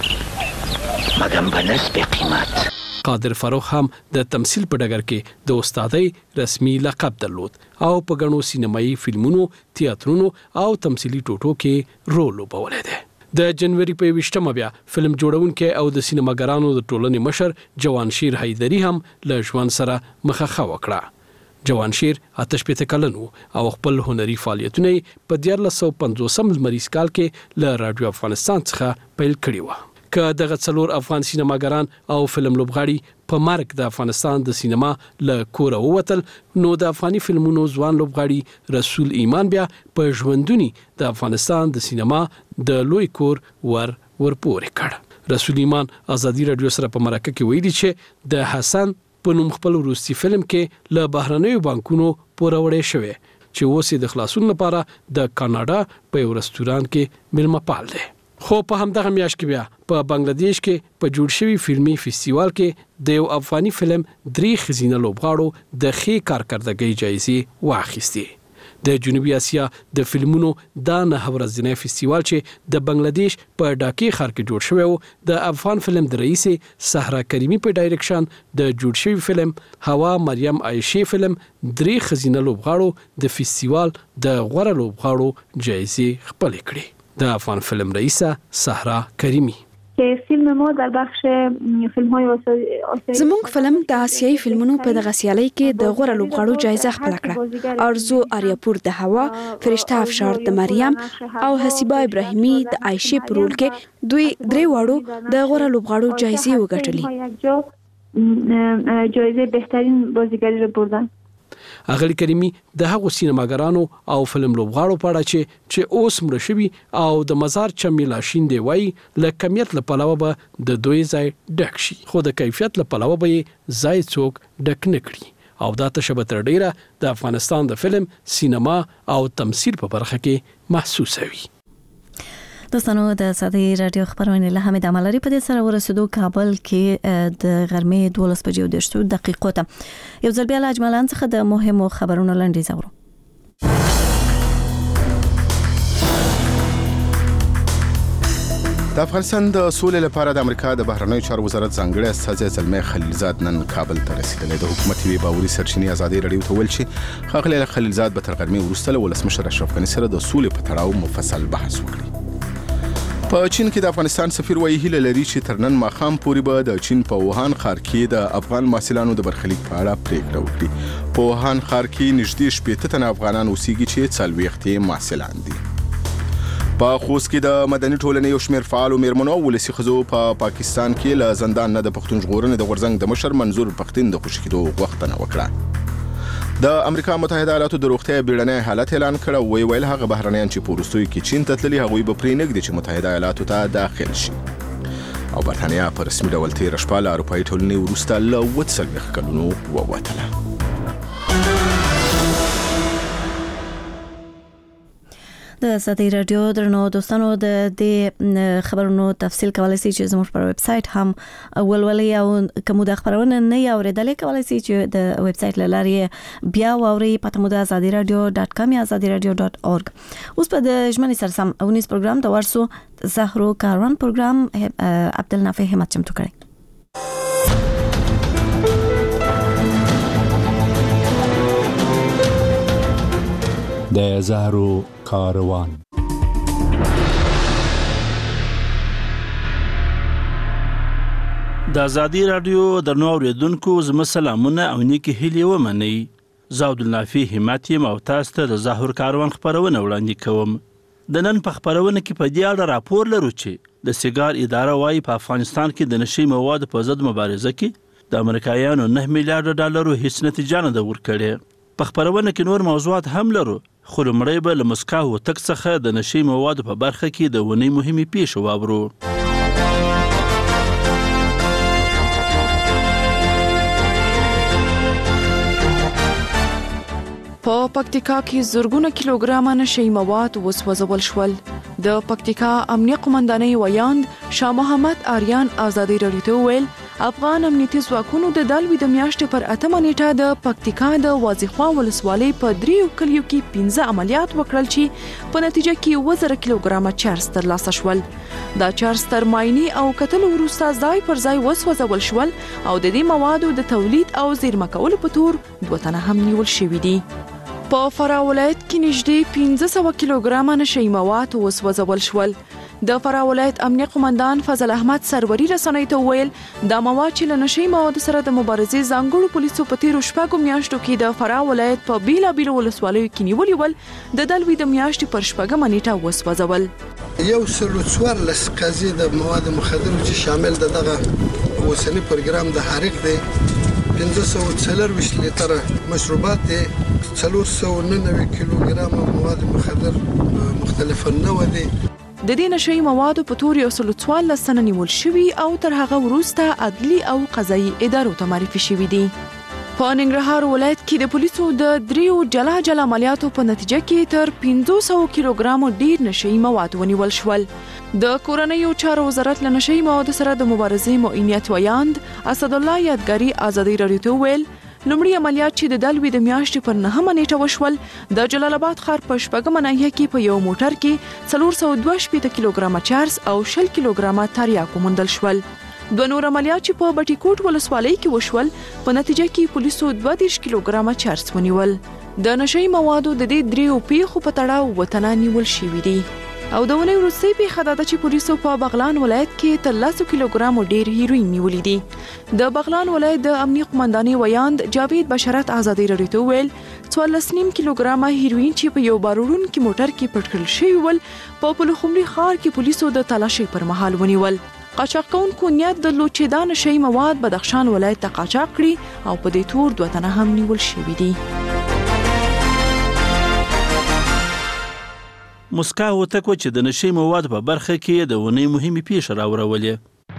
مگم به نسب قیمت. قادر فروخ هم د تمثيل په ډګر کې د استادۍ رسمي لقب درلود او په غنو سینمایي فلمونو تیاترونو او تمثيلي ټوټو کې رول لوبولی دی. د جنوري په ویشتمه بیا فلم جوړونکي او د سینماګرانو د ټولنې مشر جوانشیر حیدري هم له ژوند سره مخه وکړه. جوانشیر آتش پته کلن او خپل هنري فعالیتونه په دیارلس سوه پنځوسم لمریز کال کې له رادیو افغانستان څخه پیل کړي و. که دغه څلور افغان سینماګران او فلم لوبغاړي په مرګ د افغانستان د سینما له کوره ووتل نو د افغاني فلمونو ځوان لوبغاړي رسول ایمان بیا په ژوندونی د افغانستان د سینما د لوی کور ور ورپورې کړ. رسول ایمان ازادي رادیو سره په مرکه کې ویلي چې د حسن په نوم خپل روسي فلم کې له بهرنیو بانکونو پوروړې شوی چې اوس د خلاصون لپاره د کاناډا په یو رستوران کې ملمه پال دی. خو په همدغه میاشت کې بیا په بنگلاديش کې په جوړ شوی فلمي فستیوال کې د یو افغاني فلم درې خزینه لوبغاړو د ښې کارکردګۍ جایزې واخیستې. د جنوبي اسیا د فلمونو دا نه ورځنی فستیوال چې د بنگلاديش په ډاکې ښار کې جوړ شوی و د افغان فلم د رئیس صحرا کریمی په ډایرکشن د جوړ شوی فلم هوا مریم عایشه فلم درې خزینه لوبغاړو د فستیوال د غوړه لوبغاړو جایزې خپل کړې. د افغان فلم رئیسه صحرا کریمی که فیلم ما در بخش فیلم های آسیایی زمونږ فلم د آسیایي فلمونو په دغه سیالۍ کې د غوره لوبغاړو جایزه خپل کړه. ارزو آریاپور د هوا، فرشته افشار د مریم او حسیبه ابراهیمی د عایشه په رول کې دوی درې واړو د غوره لوبغاړو جایزې وګټلې. جایزه بهترین بازیگری رو بردن. اغلی کریمی د هغو سینماګرانو او فلم لوبغاړو په اړه چې چې اوس مړه شوي او د مزار چمیلا شیندې وایي له کمیت له پلوه به د دوی ځای ډک شي خو د کیفیت له پلوه به یې ځای څوک ډک نه کړي او دا تشبه تر ډیره د افغانستان د فلم سینما او تمثیل په برخه کې محسوسه وي. دوستانو د ساده رادیو خبرونه له همې د عملري په دې سره ورسېدو کابل کې د غرمې دولس بجې او دېرش دقیقو ته یو ځل بیا له اجمالان څخه د مهمو خبرونو لنډیز اورو. د افغانستان د سولې لپاره د امریکا د بهرنیو چارو وزارت ځانګړی استازی زلمي خلیلزاد نن کابل ته رسیدلی. د حکومت یوې باوري سرچینې ازادي رادیو ته ویل چې ښاغلی خلیلزاد به تر غرمې وروسته له ولسمشر اشرف غني سره د سولې په تړاو مفصل بحث وکړي. په چین کې د افغانستان سفیر وایي هیله لري چې تر نن ماښام پورې به د چین په ووهان ښار کې د افغان محصلانو د برخلیک په اړه پریکړه وکړي. په ووهان ښار کې نږدې شپېته تنه افغانان اوسېږي چې څلوېښت یې محصلان دي. په خوست کې د مدني ټولنې یو شمېر فعالو میرمنو او ولسي ښځو په پاکستان کې له زندان نه د پښتون ژغورنې د غورځنګ د مشر منظور پښتين د خوشي کېدو غوښتنه وکړه. د امریکا متحده ایالاتو د روغتیا بیړنی حالت اعلان کړ او ویل هغه بهرنیان چې په وروستیو کې چین ته تللي هغوی به پرې نږدي چې متحده ایالاتو ته داخل شي. او برتانیا په رسمي ډول تېره شپه له اروپایي ټولنې وروسته له اووه څلوېښت کلونو ووتله. د ساده رادیو درنو دوستانو د دې خبرونو تفصیل کولای شئ چې زموږ پر ویب سټ هم ولولئ او کوم د خبرونه نه اوریدل کولای شئ چې د ویب سټ لاري بیا واوري پته مو د azadi radio dot com یا azadi radio dot org. اوس په د ژمنې سره سم اونیس پروګرام د ورسو زهرو کاروان پروګرام عبدالنافع همت چمتو کړی. د زهرو کاروان د ازادي رادیو د نو اوریدونکو زما سلامونه او نیکی هیلې ومنئ. زه عبدالنافع همت یم او تاسو ته د زهرو کاروان خبرونه وړاندې کوم. د نن په خبرونه کې په دې اړه راپور لرو چې د سیګار اداره وايي په افغانستان کې د نشي موادو په ضد مبارزه کې د امریکایانو نه میلیارډ ډالرو هیڅ نتیجه نه ده ورکړې. په خبرونه کې نور موضوعات هم لرو خو لومړی به له مسکا هوتک څخه د نشي موادو په برخه کې د ونې مهمې پیښې واورو. په پکتیکا کې زرګونه کیلوګرامه نشي مواد وسوځول شول. د پکتیکا امنیه قومندانۍ ویاند شاه محمد آریان ازادي رادیو ته ویل افغان امنیتي ځواکونو د دالوي د میاشتې پر اتمه نیټه د پکتیکا د وازیخوا ولسوالۍ په دریو کلیو کې پنځه عملیات وکړل چې په نتیجه کې اووه زره کیلوګرامه چرس ترلاسه شول. دا چرس تر مایني او کتلو وروسته ځای پر ځای وسوځول شول او د دې موادو د تولید او زیرمه کولو په تور دوه تنه هم نیول شوي دي. په فراه ولایت کې نږدې پنځه سوه کیلوګرامه نشي مواد وسوځول شول. د فراه ولایت امنیه قومندان فضل احمد سروري رسنۍ ته ویل دا مواد چې له نشي موادو سره د مبارزې ځانګړو پولیسو په تیرو شپږو میاشتو کې د فراه ولایت په بیلابیلو ولسوالیو کې نیولي ول د دلوي د میاشتې پر شپږمه نیټه وسوځول. یو سل څوارلس قضیې د مواد مخدرو چې شامل د دغه اوسنی پروګرام د حریق دی پنځه سوه څلرویشت لیتره مشروبات دي څلور سوه نهه نوي کیلوګرامه مواد مخدر مختلفه نوع دي. د دې نشي موادو په تور یو سل څوارلس تنه نیول شوي او تر هغه وروسته عدلي او قضایي ادارو ته معرفي شوي دي. په ننګرهار ولایت کې د پولیسو د دریو جلا جلا عملیاتو په نتیجه کې تر پنځه سوه کیلوګرامو ډیر نشي مواد ونیول شول. د کورنیو چارو وزارت له نشي موادو سره د مبارزې معینیت ویاند اسد الله یادګاری ازادي رادیو ته ویل لومړی عملیات چې د دلوي د میاشتې پر نهمه نیټه وشول د جلال آباد ښار په شپږمه ناحیه کې په یو موټر کې څلور سوه دوه شپېته کیلوګرامه چرس او شل کیلوګرامه تریاکو موندل شول. دوه نور عملیات چې په بټي کوټ ولسوالۍ کې وشول په نتیجه کې پولیسو دوه دېرش کیلوګرامه چرس ونیول. د نشي موادو د دې دریو پیښو په تړاو وطنه نیول شوي دي. او د ونې وروستۍ پیښه دا ده چې پولیسو په بغلان ولایت کې تر لسو کیلوګرامو ډیر هیروین نیولي دي. د بغلان ولایت د امنیه قومندانۍ ویاند جاوید بشارت ازادي رادیو ته ویل څوارلس نیم کیلوګرامه هیروین چې په یو باروړونکي موټر کې پټ کړل شوي ول په پلخمري ښار کې پولیسو د تلاشۍ پر مهال ونیول. قاچاق کوونکو نیت درلود چې دا نشي مواد بدخشان ولایت ته قاچاق کړي او په دې تور دوه تنه هم نیول شوي دي. مسکا هوتک چې د نشي مواد په برخه کې د ونې مهمې پیښې راوړولې.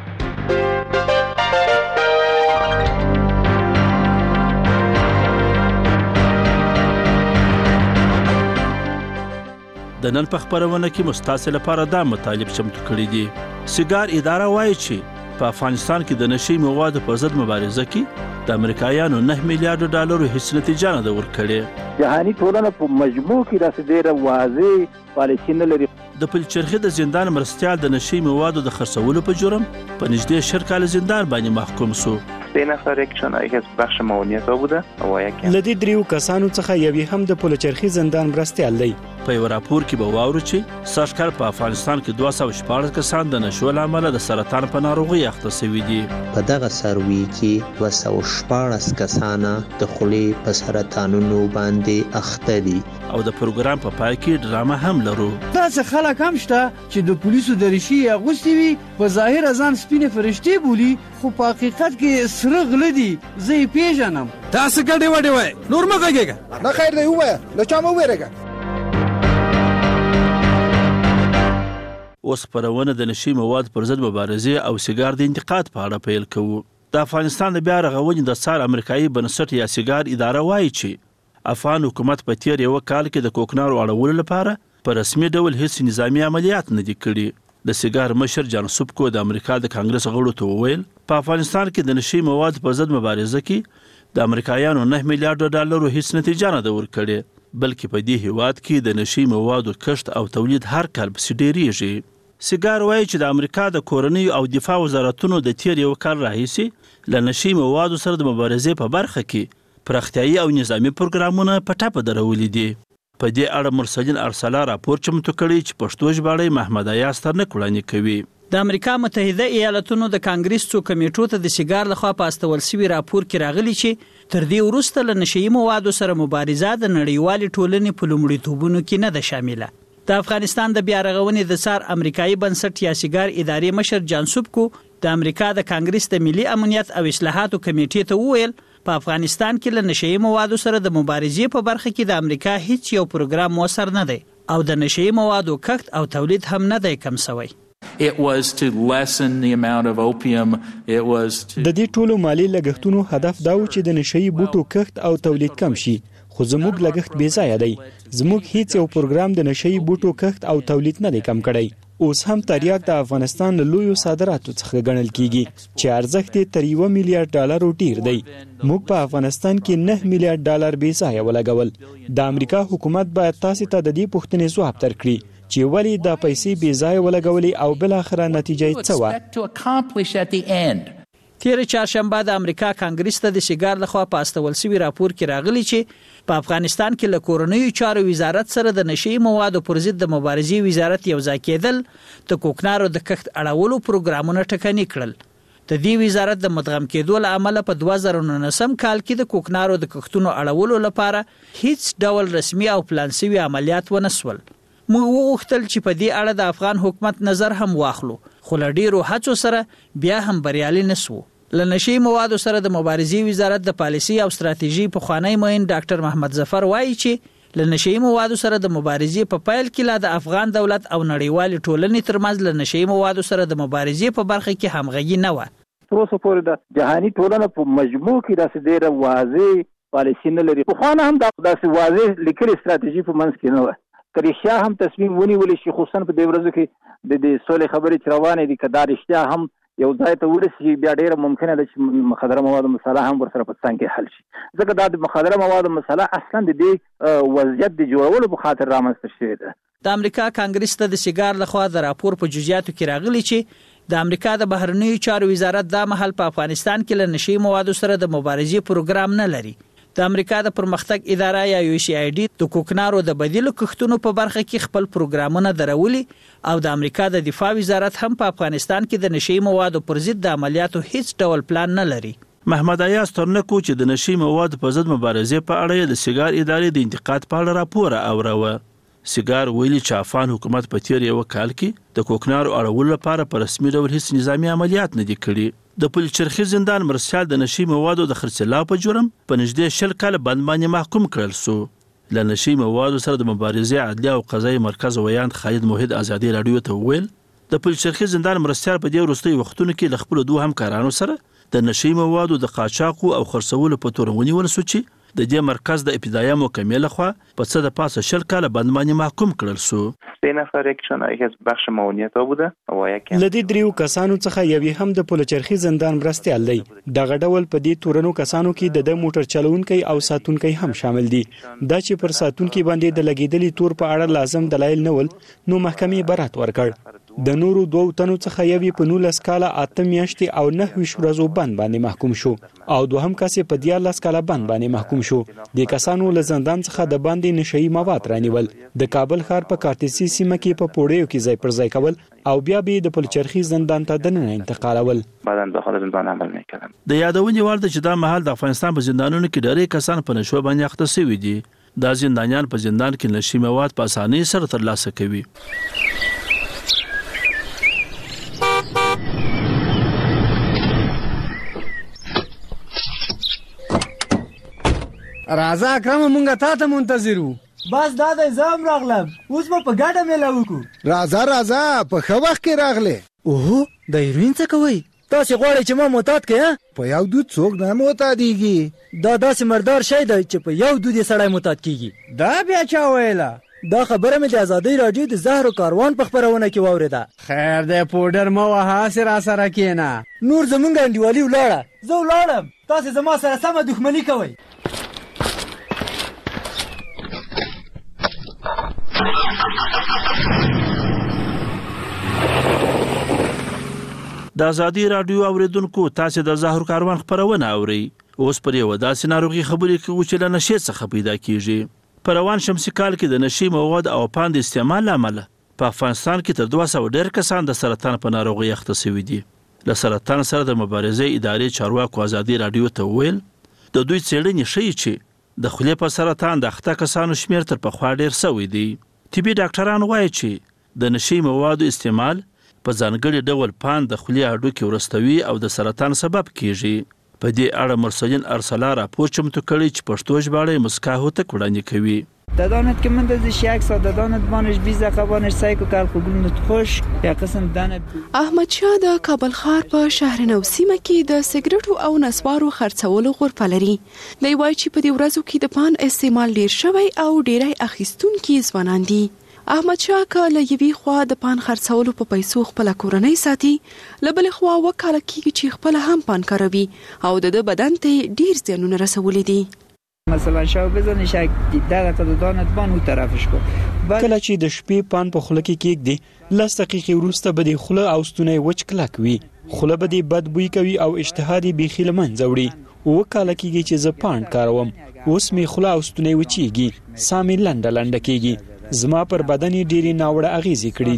د نن په خبرونه کې مستاسې لپاره دا مطالب چمتو کړي دي. سیګار اداره وایي چې په افغانستان کې د نشي موادو په ضد مبارزه کې د امریکایانو نه میلیارډ ډالرو هیڅ نتیجه نه ده ورکړې. جهاني ټولنه په مجموع کې داسې ډېره واضح پالیسي نه لري. د پلچرخي د زندان مرستیال د نشي موادو د خرڅولو په جرم په نږدې شل کاله زندان باندې محکوم سو. سه نفر یکشون یکی از بخش معاونیت بوده و یکی لدی دریو کسانو څخه یوی هم د پلچرخي زندان مرستیال دی. په یو راپور کې به واورو چې سږ کال په افغانستان کې دوه سوه شپاړس کسان د نشو له امله د سرطان په ناروغۍ اخته شوي دي. په دغه سروي کې دوه سوه شپاړس کسانه د خولې په سرطانونو باندې اخته دي. او د پروګرام په پای کې ډرامه هم لرو. داسې خلک هم شته چې د پولیسو دریشي اغوستې وي، په ظاهر ځان سپینې فرشتې بولي، خو په حقیقت کې سره غله دي. زه یې پیژنم. تاسو ګډې وډې وایئ، نور مه غږېږه. نه خیر دی، ووایه، له چا مه وویرېږه. اوس خپرونه د نشي مواد پر ضد مبارزې او سیګار د انتقاد په اړه پیل کوو. د افغانستان د بیا رغونې د څار امریکایي بنسټ یا سیګار اداره وایي چې افغان حکومت په تیر یو کال کې د کوکنارو اړولو لپاره په رسمي ډول هیڅ نظامی عملیات نه دي کړي. د سیګار مشر جان سوبکو د امریکا د کانګرس غړو ته وویل په افغانستان کې د نشي مواد پر ضد مبارزه کې د امریکایانو نه میلیارډ ډالرو هیڅ نتیجه نه ده ورکړې، بلکې په دې هیواد کې د نشي موادو کښت او تولید هر کال پسې ډیریږي. سیګار وایي چې د امریکا د کورنۍ او دفاع وزارتونو د تیر یو کال راهیسې له نشي موادو سره د مبارزې په برخه کې پراختیایي او نظامي پروګرامونه په ټاپه درولي دي. په دې اړه مرسلین ارسلا راپور چمتو کړی چې پښتو ژباړی محمد ایاز ترنک وړاندې کوي. د امریکا متحده ایالاتونو د کانګریس څو کمیټو ته د سیګار لخوا په استول شوي راپور کې راغلی چې تر دې وروسته له نشي موادو سره مبارزه د نړیوالې ټولنې په لومړیتوبونو کې نه ده شامله. د افغانستان د بیا رغونې د څار امریکایي بنسټ یا سیګار ادارې مشر جان سوبکو د امریکا د کانګریس د ملي امنیت او اصلاحاتو کمیټې ته وویل په افغانستان کې له نشي موادو سره د مبارزې په برخه کې د امریکا هیڅ یو پروګرام موثر نه دی او د نشي موادو کښت او تولید هم نه دی کم شوی. It was to lessen the amount of opium. It was to د دې ټولو مالی لګښتونو هدف دا و چې د نشي بوټو کښت او تولید کم شي، خو زموږ لګښت بې ځایه دی. زموږ هیڅ یو پروګرام د نشي بوټو کښت او تولید نه دی کم کړی. اوس هم تریاک د افغانستان له لویو صادراتو څخه ګڼل کیږي چې ارزښت یې تر یو میلیارډ ډالرو ډیر دی. موږ په افغانستان کې نه میلیارډ ډالر بې ځایه ولګول. د امریکا حکومت باید تاسو ته د دې پوښتنې ځواب درکړي چې ولې دا پیسې بې ځایه ولګولې او بل اخره نتیجه یې څه وه. تیر چهارشنبه د امریکا کانګریس ته د سیګار لخوا په استول شوي راپور کې راغلی چې په افغانستان کې له کورنیو چارو وزارت سره د نشي موادو پر ضد د مبارزې وزارت یو ځای کېدل د کوکنارو د کښت اړولو پروګرامونه ټکني کړل. د دې وزارت د مدغم کېدو له امله په دوه زره نولسم کال کې د کوکنارو د کښتونو اړولو لپاره هیڅ ډول رسمي او پلان شوي عملیات ونه سول. موږ وغوښتل چې په دې اړه د افغان حکومت نظر هم واخلو، خو له ډیرو هڅو سره بیا هم بریالي نه سوو. له نشي موادو سره د مبارزې وزارت د پالیسي او ستراتیژي پخوانی معین ډاکټر محمد ظفر وایي چې له نشي موادو سره د مبارزې په پیل کې لا د افغان دولت او نړیوالې ټولنې ترمنځ له نشي موادو سره د مبارزې په برخه کې همغږي نه وه. تر اوسه پورې د جهاني ټولنه په مجموع کې داسې ډېره واضح پالیسي نه لري. پخوانه هم داسې واضح لیکلې ستراتیژي په منځ کې نه وه. که رښتیا هم تصمیم ونیولی شي، خصوصا په دې ورځو کې د دې سولې خبرې چې روانې دي، که دا رښتیا هم یو ځای ته ورسي، بیا ډېره ممکنه ده چې مخدره موادو مسله هم ورسره په څنګ کې حل شي. ځکه دا د مخدره موادو مسله اصلا د دې وضعیت د جوړولو په خاطر رامنځته شوې ده. د امریکا کانګریس ته د سیګار لخوا د راپور په جزئیاتو کې راغلی چې د امریکا د بهرنیو چارو وزارت دا مهال په افغانستان کې له نشي موادو سره د مبارزې پروګرام نه لري. د امریکا د پرمختګ اداره یا یو سی آی ډي د کوکنارو د بدیلو کښتونو په برخه کې خپل پروګرامونه درولي او د امریکا د دفاع وزارت هم په افغانستان کې د نشي موادو پر ضد د عملیاتو هیڅ ډول پلان نه لري. محمد ایاز ترنکو چې د نشي موادو په ضد مبارزې په اړه د سیګار ادارې د انتقاد په اړه راپور اوروه. سیګار ویلي چې افغان حکومت په تیر یو کال کې د کوکنارو اړولو لپاره په رسمي ډول هیڅ نظامی عملیات نه دي کړي. د پلچرخي زندان مرسیال د نشي موادو د خرڅلاو په جرم په نږدې شل کال بند باندې محکوم کړل سو. له نشي موادو سره د مبارزې عدلیه او قضایي مرکز ویاند خالد موحد ازادي رادیو ته وویل د پلچرخي زندان مرسیال په دې وروستي وختونو کې له خپلو دوه همکارانو سره د نشي موادو د قاچاقو او خرڅولو په تور ونیول سو چې د دې مرکز د ابتدایي محکمې لخوا په څه د پاسه شل کاله بند باندې محکوم کړل سو. سه نفر یکشون یکی از بخش معاونیت ها بوده و یکی لدی دریو کسانو څخه یوی هم د پلچرخي زندان مرستيال دی. دغه ډول په دې تورنو کسانو کې د موټر چلونکي او ساتونکي هم شامل دي. دا چې پر ساتونکي باندې د لګیدلي تور په اړه لازم دلایل نه ول نو محکمې برات ورکړ. د نورو دوه تنو څخه یوی په نولس کاله اته میاشتې او نه ورځو بند باندې محکوم شو او دوهم کس په دیارلس کاله بند باندې محکوم شو. د کسانو له زندان څخه د باندې نشئی مواد رانیول، د کابل ښار په کارتسي سیمه کې په پوړیو کې ځای پر ځای کول او بیا به د پلچرخي زندان ته دننه انتقالول. بعدن داخل زندان عمل میکردن. د یادونې وړ ده چې دا مهال د افغانستان په زندانونو کې ډېری کسان په نشو باندې اخته شوي دي. دا زندانیان په زندان کې نشي مواد په اسانۍ سره ترلاسه کوي. راځه اکرم مونږه تا ته منتظر وو. بس دا د زم راغلم، اوس به په ګډه میله وکړو. راځه راځه په ښه وخت کې راغلې. اوهو د هیروین څه کوئ؟ تاسې غواړئ چې ما معتاد کړئ؟ په یو دود څوک نه معتادېږي. دا داسې مردار شی دی چې په یو دود یې سړی معتاد کېږي. دا بیا چا ویله؟ دا خبره مې د ازادۍ راډیو د زهرو کاروان په خپرونه کې واورېده. خیر دی پوډر مه وهه، هسې را سره کښېنه. نور زمونږ انډیوالي ولاړه، زه ولاړم، تاسې زما سره سمه دښمني کوئ. د ازادي رادیو اوریدونکو تاسو د زهر کاروان خبرونه اوري. اوس پر یو داسې ناروغي خبرې کوو چې له نشې څخه پیدا کیږي. په روان شمسي کال کې د نشي مواد او پاند استعمال لامل په افغانستان کې تر دوه سوه ډېر کسان د سرطان په ناروغي اخته شوي دي. له سرطان سره د مبارزې ادارې چارواکو ازادي رادیو ته وویل د دوی څېړنې ښیي چې د خولې په سرطان د اخته کسانو شمېر تر پخوا ډېر سوی دی. طبي ډاکټران وایي چې د نشي موادو استعمال په ځانګړي ډول پاند د خولې هډوکي ورستوي او د سرطان سبب کیږي. په دې اړه مرسلین ارسلا راپور چمتو کړی چې پښتو ژباړه مسکا هوتک وړاندې کوي. دادانت که من دزش یک ساعت دادانت بانش بیست دقیقه بانش سعی که کل خوگلونت خوش یا قسم دانت. احمد شاه د کابل ښار په شهر نو سیمه کې د سګریټو او نسوارو خرڅولو غرفه لري. دی وایي چې په دې ورځو کې د پان استعمال ډیر شوی او ډیری اخیستونکي ځوانان دي. احمد شاه که له یوې خوا د پان خرڅولو په پیسو خپله کورنۍ ساتي، له بلې خوا وکاله کېږي چې خپله هم پان کاروي او د ده بدن ته ډیر زیانونه رسولی دي. مثلا شاو بزنش یک دقیقه دادانت بان او طرفش کو. کله چې د شپې پان په خوله کې کېږدي، لس دقیقې وروسته به د خوله او ستونی وچ کلک وي، خوله به د بد بوی کوي او اشتها دې بیخي له منځه وړي. وکاله کېږي چې زه پان کاروم، اوس مې خوله او ستونی وچېږي، ساه مې لنډه لنډه کېږي، زما پر بدن یې ډېرې ناوړه اغېزې کړي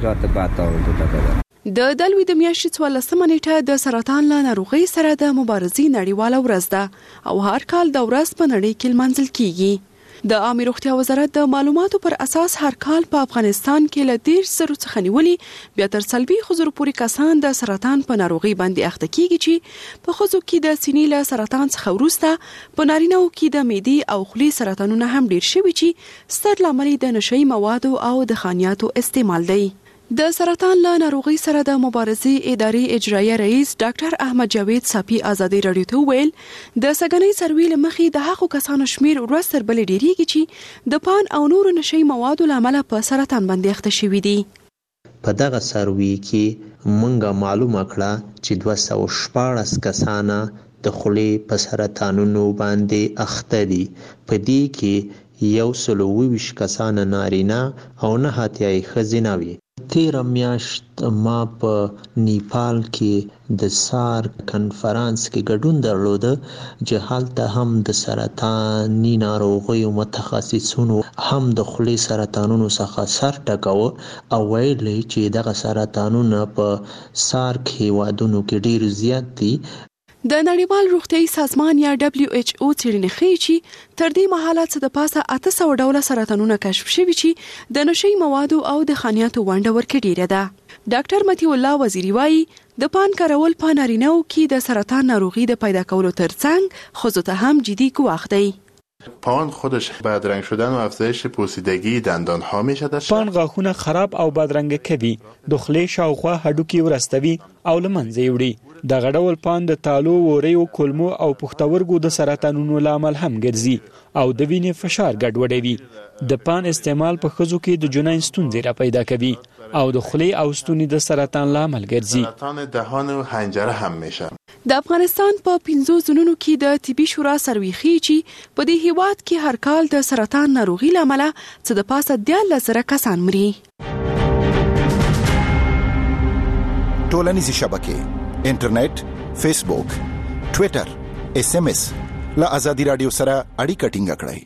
دي. د دلوي د میاشتې څوارلسمه نیټه د سرطان له ناروغۍ سره د مبارزې نړیواله ورځ ده او هر کال د ورځ په نړۍ کې لمانځل کیږي. د عامه روغتیا وزارت د معلوماتو پر اساس هر کال په افغانستان کې له دېرش زرو څخه نیولې بیا تر څلوېښتو زرو پورې کسان د سرطان په ناروغۍ باندې اخته کیږي چې په ښځو کې د سینې له سرطان څخه وروسته په نارینه‌و کې د معدې او خولې سرطانونه هم ډیر شوي چې ستر لامل د نشهیي موادو او د خانیاتو استعمال دی. د سرطان له ناروغۍ سره د مبارزې ادارې اجرایه رئیس ډاکټر احمد جاوید صافي ازادي رادیو ته وویل د سږنۍ سروې له مخې د هغو کسانو شمیر ورځ تر بلې ډیریږي چې د پان او نورو نشهیي موادو له امله په سرطان باندې اخته شوي دي. په دغه سروې کې مونږه معلومه کړه چې دوه سوه شپاړس کسانه د خولې په سرطانونو باندې اخته دي. په دې کې یو سل اووه ویشت کسانه نارینه او نه اتیا ښځینه وي. تیره میاشت ما په نیپال کې د سار کنفرانس کې ګډون درلوده چې هلته هم د سرطاني ناروغیو متخصصونو هم د خولې سرطانونو څخه سر ټکاوه او ویل چې دغه سرطانونه په سارک هیوادونو کې ډیر زیات دي. د نړیوال روغتیايي سازمان یا دبليو ایچ او څېړنې ښیي چې تر دې مهاله څه د پاسه اته سوه ډوله سرطانونه کشف شوي چې د نشي موادو او د خانیاتو ونډه ورکې ډیره ده. ډاکټر متي الله وزیری وایي د پان کارول په نارینه‌و کې د سرطان ناروغي د پیدا کولو ترڅنګ ښځو ته هم جدي ګواښ دی. پان خودش بدرنگ شدن و افزایش پوسیدگی دندان ها میشه در پان غاښونه خراب او بدرنګ کوي، د خولې شاوخوا هډوکي ورستوي او له منځه یې وړي. دغه ډول پان د تالو، وریو، کولمو او پښتورګو د سرطانونو لامل هم ګرځي او د وینې فشار ګډوډوي. د پان استعمال په ښځو کې د جنین ستونزې را پیدا کوي او د خولې او ستوني د سرطان لامل ګرځي. سرطان دهان و حنجره هم میشه. د افغانستان په پنځو ځونونو کې د طبي شورا سروې ښیي چې په دې هیواد کې هر کال د سرطان ناروغي لامل څه د پاسه دیارلس زره کسان مري. ټولنیزې شبکې، انټرنیټ، فیسبوک، ټویټر، ایس ام ایس له ازادي رادیو سره اړیکه ټینګه کړئ.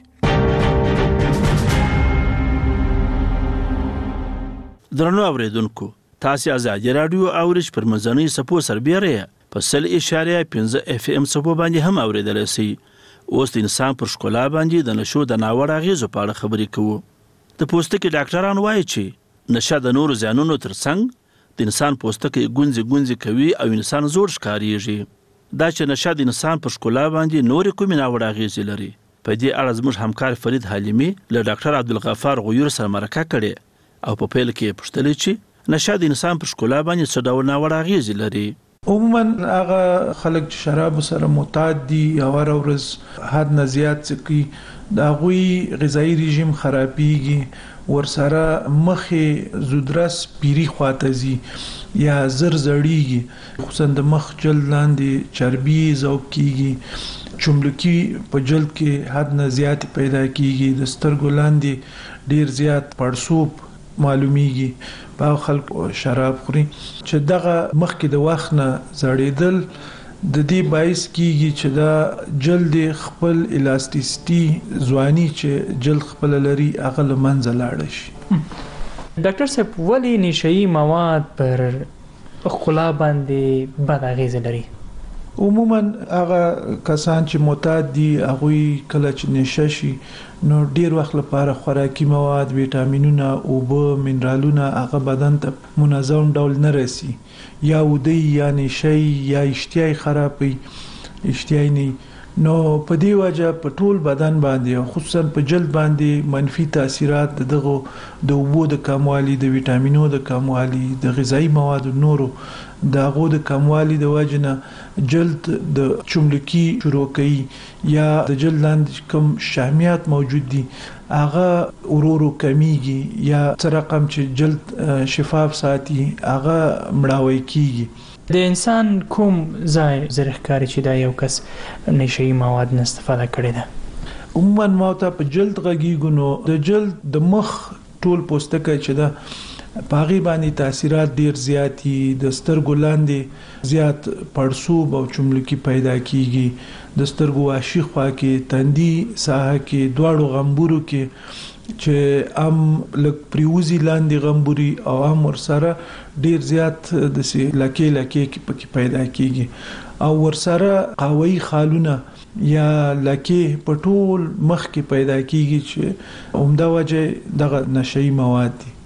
درنو اوریدونکو، تاسو ازادي رادیو اورج پر مزنی سپو سربېره په سل اشاریه پنځه اف ام سپو باندې هم اوریدلای شئ. اوس د انسان پر ښکلا باندې د نشو د ناوړه اغېزو په اړه خبرې کوو. د پوستکي ډاکټران وایي چې نشه د نورو زیانونو ترڅنګ د انسان پوستکی ګونځې ګونځې کوي او انسان زوړ ښکارېږي. دا چې نشه د انسان پر ښکلا باندې نورې کومې ناوړه اغېزې لري. په دې اړه زموږ همکار فرید حلیمي له ډاکټر عبدالغفار غیور سره مرکه کړې او په پیل کې پوښتلې چې نشه د انسان پر ښکلا باندې څه ډول ناوړه اغېزې لري. عموما هغه خلک چې شراب سره معتاد دي او هر ورځ حد نه زیات څکي، د هغوی غذایی رژیم خرابېږي، ورسره مخې زودرس پیری خواته ځي یا زر زړیږي، خصوصا د مخ جلد لاندې چربي ذوب کیږي، چملکی په جلد کې حد نه زیات پیدا کیږي، د سترګو لاندې ډیر زیات پړسوب معلومیږي. په خلکو شراب خوري چې دغه مخکې د وخت نه زړېدل د دې باعث کیږي چې دا جلد خپل الاستیسټي ځواني چې جلد خپل لري هغه له منځه لاړ شي. ډاکټر صاحب، ولې نشئی مواد پر ښکلا باندې بد اغېزه لري؟ عموما هغه کسان چې معتاد دي هغوی کله چې نشه شي نو ډیر وخت لپاره خوراکي مواد، ویټامینونه، اوبه، منرالونه هغه بدن ته منظم ډول نه رسي، یا ودی یا نشي یا اشتهای خرابوي، اشتهای نه. نو په دې وجه په ټول بدن باندې خصوصا په جلد باندې منفي تاثیرات دغه د اوبو د کموالي، د ویټامینونو د کموالي، د غذایی موادو نورو د هغو د کموالي د وجه نه جلد د چملکی شروع کوي یا د جلد لاندې کوم شحمیات موجود دي هغه ورورو کمیږي یا څه رقم چې جلد شفاف ساتي هغه مړاوی کیږي. د انسان کوم ځای زرخکاری چې دا یو کس نشئی مواد نه استفاده کړی ده؟ عموما ما ته په جلد غږیږو نو د جلد د مخ ټول پوستکی چې ده پاغي باندې تاثیرات ډیر زیاتی، د سترګو لاندې زیات پړسوب او چملکی پیدا کیږي، د سترګو واشي خوا کې، تندي ساحه کې، دواړو غمبورو کې چې ام لک پریوزی لاندې غمبوري او ام ورسره ډیر زیات د سي لکه لکه کې پکې پیدا کیږي او ورسره قوي خالونه یا لکه په ټول مخ کې پیدا کیږي چې عمده وجه دغه نشئی مواد دي.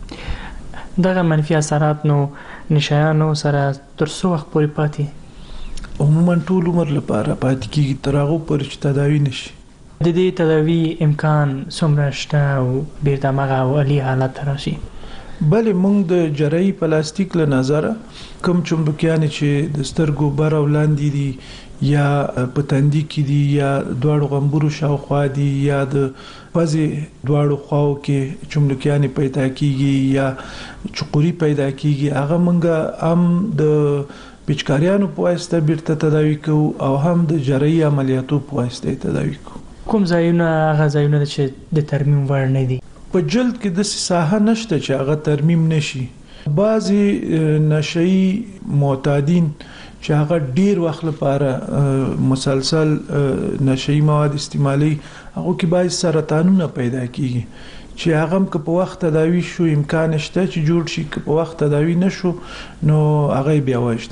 دغه منفي اثرات نو نشایانو سره تر څو وخت پورې پاتې؟ عموما ټول عمر لپاره پاتې کیږي تر هغه پورې چې تداوی نشي. د دې تداوی امکان څومره شته او بیرته مغه اولی حالت راشي؟ بلې موږ د جراحي پلاستیک له نظره کوم چمبکیان چې د سترګو بر او لاندې دي یا په تندي کې دي یا دواړو غمبورو شاوخوا دي یا د پزې دواړو خواو کې چمبکیان پیدا کیږي یا چقوري پیدا کیږي، هغه موږ هم د پچکاریانو په واسطه بیرته تداوی کوو او هم د جراحي عملیاتو په واسطه تداوی کوو. کوم ځایونه هغه ځایونه چې د ترمیم وړ نه دي؟ په جلد کې د ساحه نشته چې هغه ترمیم نشي. بعضی نشئی معتادین چې هغه ډیر وخت لپاره مسلسل نشئی مواد استعمالي هغه کې باعث سرطانونه پیدا کیږي چې هغه هم که په وخت تداوی شو امکان شته چې جوړ شي، که په وخت تداوی نشو نو هغه بیا وژني.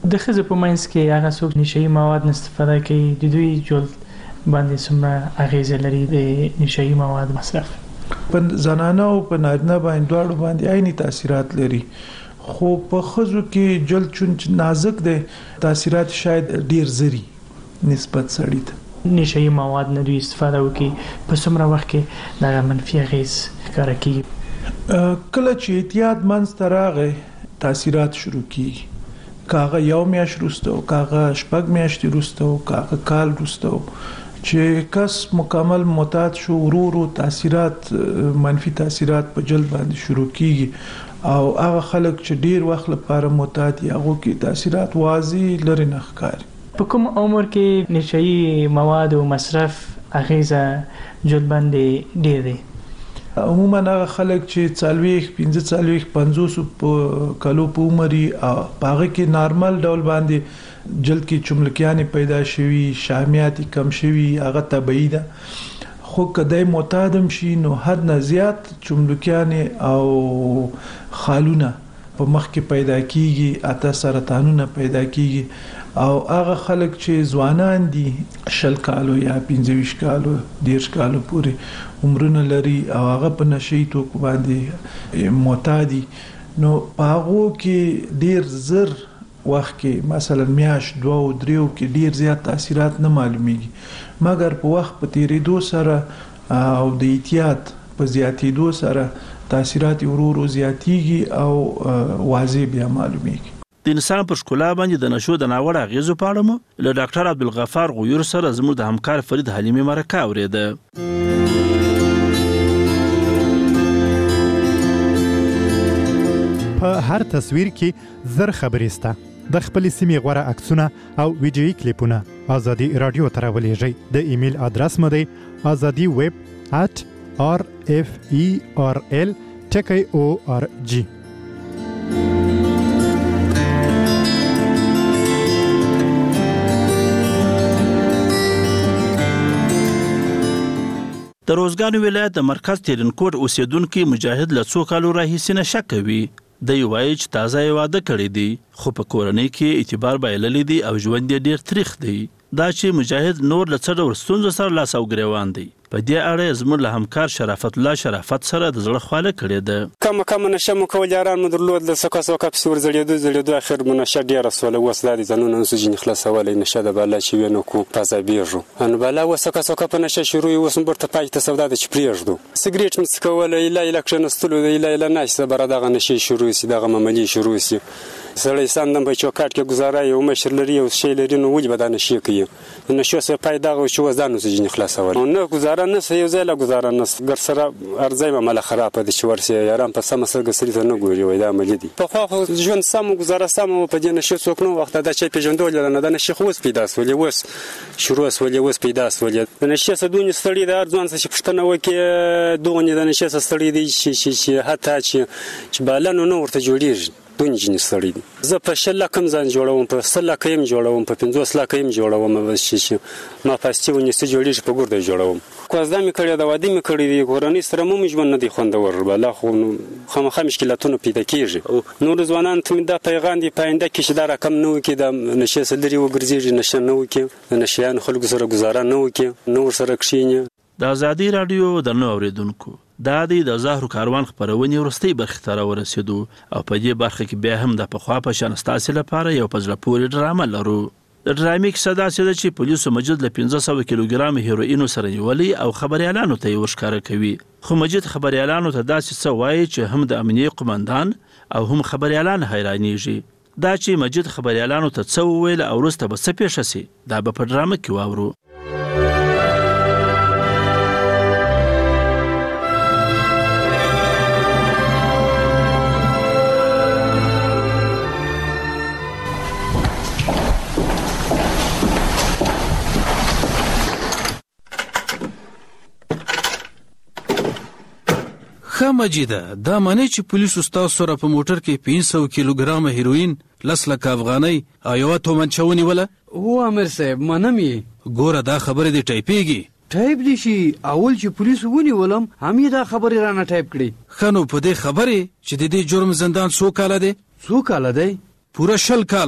د ښځو په منځ کې هغه څوک نشهیي مواد نه استفاده کوي د دوی جلد باندې څومره اغیزه لري د نشهیي مواد مصرف؟ په زنانه او په نارینه باندې دواړو باندې عیني تاثیرات لري، خو په ښځو کې جلد چون نازک دی تاثیرات شاید ډیر زری نسبت سړی ته. نشهیي مواد نه دوی استفاده وکړي په څومره وخت کې دغه منفي اغیز ښکاره کیږي؟ کله چې اعتیاد منځته راغی تاثیرات شروع کیږي، کاغه یو میاشت وروسته او کاغه شپږ میاشتې وروسته او کاغه کال وروسته چې کس مکمل معتاد شو ورو ورو تاثیرات منفي تاثیرات په جلد باندې شروع کیږي او هغه خلک چې ډیر وخت لپاره معتاد دي هغه کې تاثیرات واضح لري نه ښکاري. په کوم عمر کې نشهیي مواد او مصرف اغیزه جلد باندې ډیر دی؟ عموما هغه خلک چې څلويخ پنځه څلويخ پنځوس په کلو په عمر هغه کې نارمل ډول باندې جلد کې چملکیان پیدا شوي، شحمیات کم شوي، هغه طبيعي ده. خو کدی معتادم شي نو حد نه زیات چملکیان او خالونه په مخ کې پیدا کیږي، اته سرطانونه پیدا کیږي او هغه خلک چې ځوانان دي شل کالو یا پنځه ویشت کالو دیرش کالو پورې عمرونه لري او هغه په نشهیي توکو باندې معتادي، نو په هغو کې ډیر زر وخت کې مثلا میاشت دوه او دریو کې ډیر زیات تاثیرات نه معلومیږي، مګر په وخت په تیریدو سره او د اعتیاد په زیاتیدو سره تاثیرات ورو ورو زیاتیږي او واضح بیا معلومیږي. د انسان پر ښکلا باندې د نشو د ناوړه اغیزو په اړه مو له ډاکټر عبدالغفار غیور سره زموږ د همکار فرید حلیمي مرکه اورېده. په هر تصویر کې زر خبرې سته. د خپلې سیمې غوره عکسونه او ویډیویي کلیپونه ازادي راډیو ته راولېږئ. د ایمیل ادرس مو دی ازادي ویب ات آر اف ای آر ال ټکی او آر جی. د روزګان ولایت د مرکز تیرنکوټ اوسیدونکو مجاهد له څو کالو راهیسې نشه کوي. دی وایي چې تازه یې واده کړی دی خو په کورنۍ کې اعتبار بایللی دی او ژوند یې ډېر تریخ دی. دا چې مجاهد نور له څه ډول ستونزو سره لاس او ګریوان دی. په دې اړه زموږ له همکار شرافت الله شرافت سره د زړه خواله کړې ده. کم کم نشه مو کول یاران مو درلود له سکه سکه پسې ورزړېدو زړېدو اخر مو نشه ډېره سوله اوس لا دې ځانونه نسو ځینې خلاصولی نشه د بالا چې وینو کو پازابېږو نو بالا اوس سکه سکه په نشه شروع اوس مو ورته پای ته سودا ده چې پرېږدو. سګرېټ مو څکولی ایله ایله کښېنستلو د ایله ایله ناشته بره دغه نشې شروع سي دغه معاملې شروع سي. سړی ساندم په چوکاټ کې ګزاره یو مشر لري یو شی لري نو ولې به دا نشې کوي د نشو سره پای دغه چې اوس ځان نسو ځینې خلاصولی نه ګزاره نسته یو ځای له ګزاره نسته ګر سره ارځی معامله خرابه ده چې ورسې یاران په سمه سترګه سړي ته نه ګوري وایي دا عملي دي. پخوا خو ژوند سم ګزاره سم و په دې نشې څوک نه وخته دا چې پېژندول نه دا نشې خو اوس پیدا سولې اوس شروع سولې اوس پیدا سولې د نشې څه دونې ستړي د هر ځوان څه چې پوښتنه وکړي دونې د نشې څه ستړي دي چې حتی چې بالا نو نه ورته جوړېږي دونې جنې ستړي دي. زه په شل لکه ځان جوړوم په سل لکه یم جوړوم په پنځوس لکه یم جوړوم چې ما پاستي ونیسي جوړېږي په ګرده جوړوم. کوزده مې کړې ده واده مې کړی دی کورنۍ سره مو مې ژوند نه دی خوندور بالا خو خامخا مشکلاتونه پیدا کېږي. نور ځوانان ته مې دا پیغام دی په آینده کې چې دا رقم نه وکړي د نشې څخه لرې وګرځېږي نشه نه وکړي د نشیانو خلکو سره ګزاره نه وکړي نور سره کښېني. د ازادي راډیو درنو اورېدونکو دا دی د زهرو کاروان خپرونې وروستۍ برخې ته راورسېدو او په دې برخه کې بیا هم د پخوا په شان ستاسې لپاره یو په زړه پورې ډرامه لرو. د ډرامې کیسه داسې ده چې پولیسو مجید له پنځه سوه کیلوګرام هیروینو سره نیولی او خبریالانو ته یې ورښکاره کوي. خو مجید خبریالانو ته داسې څه وایي چې هم د امنیې قمندان او هم خبریالان حیرانېږي. دا چې مجید خبریالانو ته څه وویل او وروسته به څه پیښه سي دا به په ډرامه کې واورو. ښه مجیده دا معنی چې پولیسو ستاسو سره په موټر کې پنځه سوه کیلوګرام هیروین لس لکه افغانۍ او یوه تومنچه ونیوله؟ هو امیر صاحب منم یې. ګوره دا خبرې دې ټایپېږي. ټایپ دي شي اول چې پولیسو ونیولم هم یې دا خبرې رانه ټایپ کړي. ښه نو په دې خبرې چې د دې جرم زندان څو کاله دی؟ څو کاله دی؟ پوره شل کاله.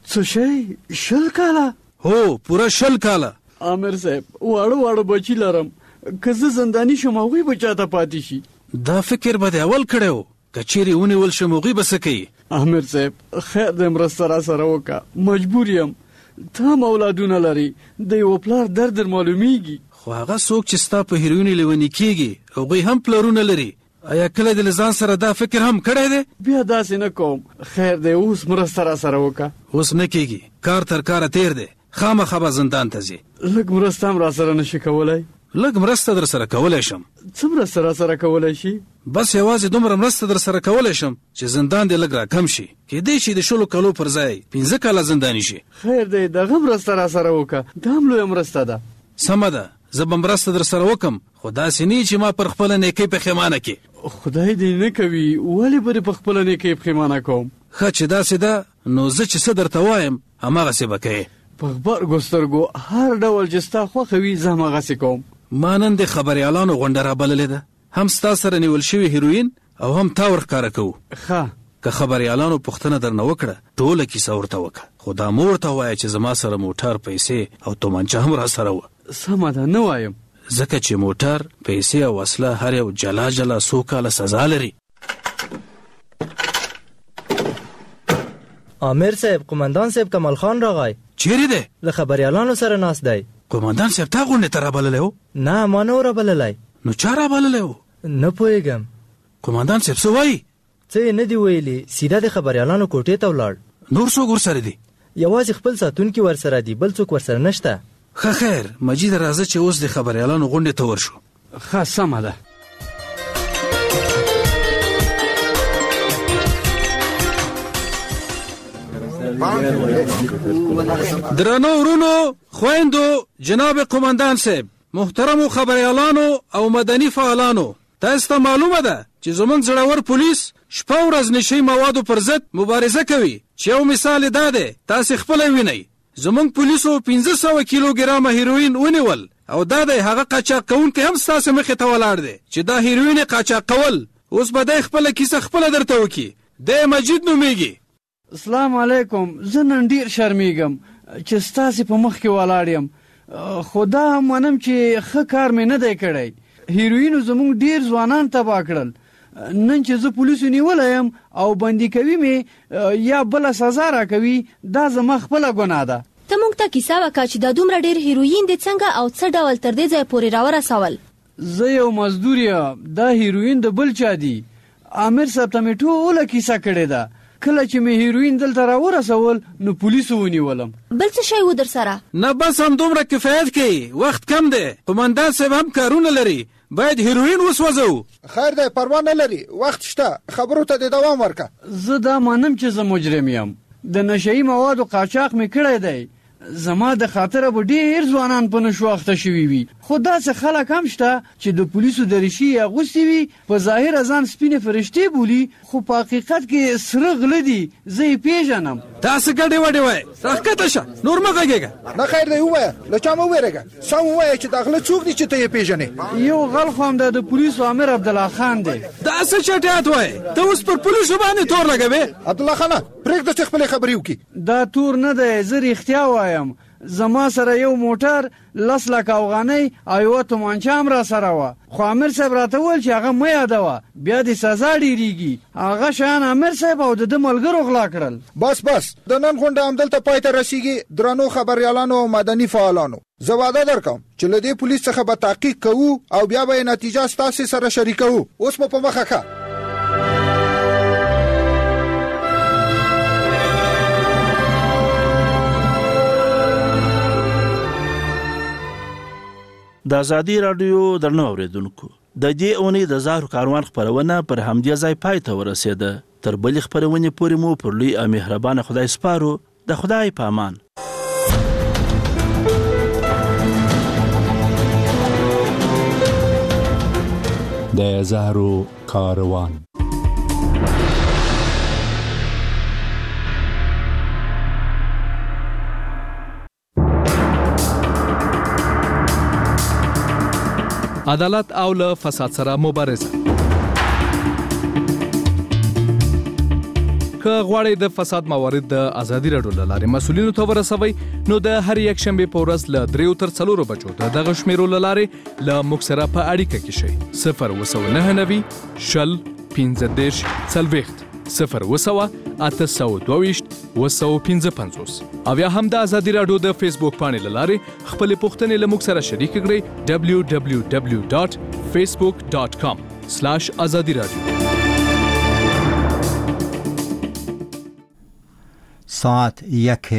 څه شي شل کاله؟ هو پوره شل کاله. عامر صاحب واړه واړه بچی لرم، که زه زندانی شم هغوی به چاته پاتې شي؟ دا فکر به دې اول کړی و، که چیرې ونیول شم هغوی به څه کوي؟ عامر صاحب خیر دې مرسته را سره وکړه، مجبور یم. ته هم اولادونه لري، د یو پلار درد در معلومیږي. خو هغه څوک چې ستا په هیروینو لیوني کېږي هغوی هم پلرونه لري. آیا کله دې له ځان سره دا فکر هم کړی دی؟ بیا داسې نه کوم. خیر دی اوس مرسته را سره وکړه. اوس نه کېږي، کار تر کاره تیر دی، خامخا به زندان ته ځي. لږ مرسته هم را سره نشي کولی؟ لږ مرسته در سره کولی شم. څه مرسته را سره کولی شي؟ بس یوازې دومره مرسته در سره کولی شم چې زندان دې لږ را کم شي، کېدای شي د شلو کالو پر ځای پنځه کاله زنداني شي. خیر دی دغه مرسته را سره وکړه، دا هم لویه مرسته ده. سمه ده، زه به مرسته در سره وکم، خو داسې نه چې ما پر خپله نیکۍ پښیمانه کړي. خدای دې نه کوي، ولې به دې په خپله نیکۍ پښیمانه کوم؟ ښه چې داسې ده نو زه چې څه درته وایم هماغسې به کوې. په غبرګو سترګو هر ډول چې ستا خوښه وي زه هماغسې کوم. ما نن د خبریالانو غونډه رابللې ده، هم ستا سره نیول شوي هیروین او هم تا ورښکاره کوو. ښه که خبریالانو پوښتنه درنه وکړه ټوله کیسه ورته وکړه، خو دا مو ورته ووایه چې زما سره موټر، پیسې او تومانچه هم را سره وه. سمه ده نه وایم، ځکه چې موټر، پیسې او وسله هر یو جلا جلا څو کاله سزا لري. عامر صاحب، قمندان صاحب کمال خان راغی. چیرې دی؟ له خبریالانو سره ناست دی. قمندان صاحب تا غونډې ته رابللی و؟ نه ما نه و رابللی. نو چا رابللی و؟ نه پوهېږم. قمندان صاحب څه وایي؟ څه یې نه دي ویلي، سیده د خبریالانو کوټې ته ولاړ. نور څوک ورسره دي؟ یوازې خپل ساتونکي ورسره دي، بل څوک ورسره نشته. ښه خیر، مجید راځه چې اوس د خبریالانو غونډې ته ورشو. ښه سمه ده. درنو ورونو، خویندو، جناب قمندان صاحب، محترمو خبریالانو او مدني فعالانو، تاسو ته معلومه ده چې زمونږ زړور پولیس شپه ورځ نشي موادو پر ضد مبارزه کوي، چې یو مثال دا دی تاسو خپل وینئ. زمونږ پولیسو پنځه سوه کیلوګرامه هیروین ونیول او دا دی هغه قاچاق کوونکی هم ستاسو مخې ته ولاړ دی چې دا هیروین قاچاق کول. اوس به دی خپله کیسه خپله درته وکړي. دی مجید نومیږي. السلام علیکم. زه نن ډېر شرمیږم چې ستاسې په مخ کې ولاړ یم، خو دا هم منم چې ښه کار مې نه دی کړی. هیروینو زموږ ډېر ځوانان تباه کړل. نن چې زه پولیسو نیولی یم او بندي کوي مې یا بله سزا راکوي، دا زما خپله ګناه ده. ته موږ ته کیسه وکړه چې دا دومره ډېر هیروین دې څنګه او څه ډول تر دې ځای پورې راورسول؟ زه یو مزدور یم، دا هیروین د بل چا دي. عامر صاحب ته مې ټوله کیسه کړې ده. کله چې مې هیروین دلته راورسول نو پولیسو ونیولم. بل څه شی و در سره؟ نه بس هم دومره کفایت کوي، وخت کم دی. قمندان صاحب هم کارونه لري، باید هیروین وسوځو. خیر دی، پروا نه لري، وخت شته، خبرو ته دې دوام ورکه. زه دا منم چې زه مجرم یم، د نشهیي موادو قاچاق مې کړی دی. زما د خاطره به ډېر ځوانان په نشو اخته شوي وي، خو داسې خلک هم شته چې د پولیسو دریشي یې اغوستې وي، په ظاهره ځان سپینې فرشتې بولي، خو په حقیقت کې سره غله دي. زه یې پېژنم. تاسې ګډې وډې وایې، راښکته شه، نور مه غږېږه. نه خیر دی، ووایه، له چا مه وېرېږه، سم ووایه چې دا غله څوک دي چې ته یې پېژنې. یو غل خو همدا د پولیسو امیر عبدالله خان دی. داسې چټیات وایې، ته اوس پر پولیسو باندې تور لګوې. عبدالله خانه پرېږده چې خپلې خبرې وکړي. دا تور نه دی، زه رښتیا وایم. زما سره یو موټر، لس لکه افغانۍ او یوه تومانچه هم را سره وه، خو امیر صاحب راته وویل چې هغه مه یادوه، بیا دې سزا ډېرېږي. هغه شیان امیر صاحب او د ده ملګرو غلا کړل. بس بس، د نن غونډه همدلته پای ته رسېږي. درنو خبریالانو او مدني فعالانو، زه واده درکوم چې له دې پولیس څخه به تحقیق کوو او بیا به یې نتیجه ستاسې سره شریکوو. اوس مو په مخه ښه. د ازادي راډیو درنو اوریدونکو، د دې اونۍ د زهرو کاروان خپرونه پر همدې ځای پای ته ورسېده. تر بلې خپرونې پورې مو پر لوی او مهربانه خدای سپارو. د خدای په امان. د زهرو کاروان. عدالت او له فساد سره مبارزه. که که غواړئ د فساد موارد د ازادي راډیو له لارې مسؤلینو ته ورسوئ نو د هر یک شنبې په ورځ له دریو تر څلورو بجو د دغه شمیرو له لارې له موږ سره په اړیکه کې شئ. صفر اووه سوه نهه نوي شل پنځه دېرش څلوېښت صفر اووه سوه اته سوه دوه ویشت اووه سوه پنځه پنځوس او یا هم د ازادي راډیو د فیسبوک پاڼې له لارې خپلې پوښتنې له موږ سره شریکې کړئ دبلیو دبلیو دبلیو ډاټ فیسبوک ډاټ کام سلاش ازادي راډیو. ساعت یک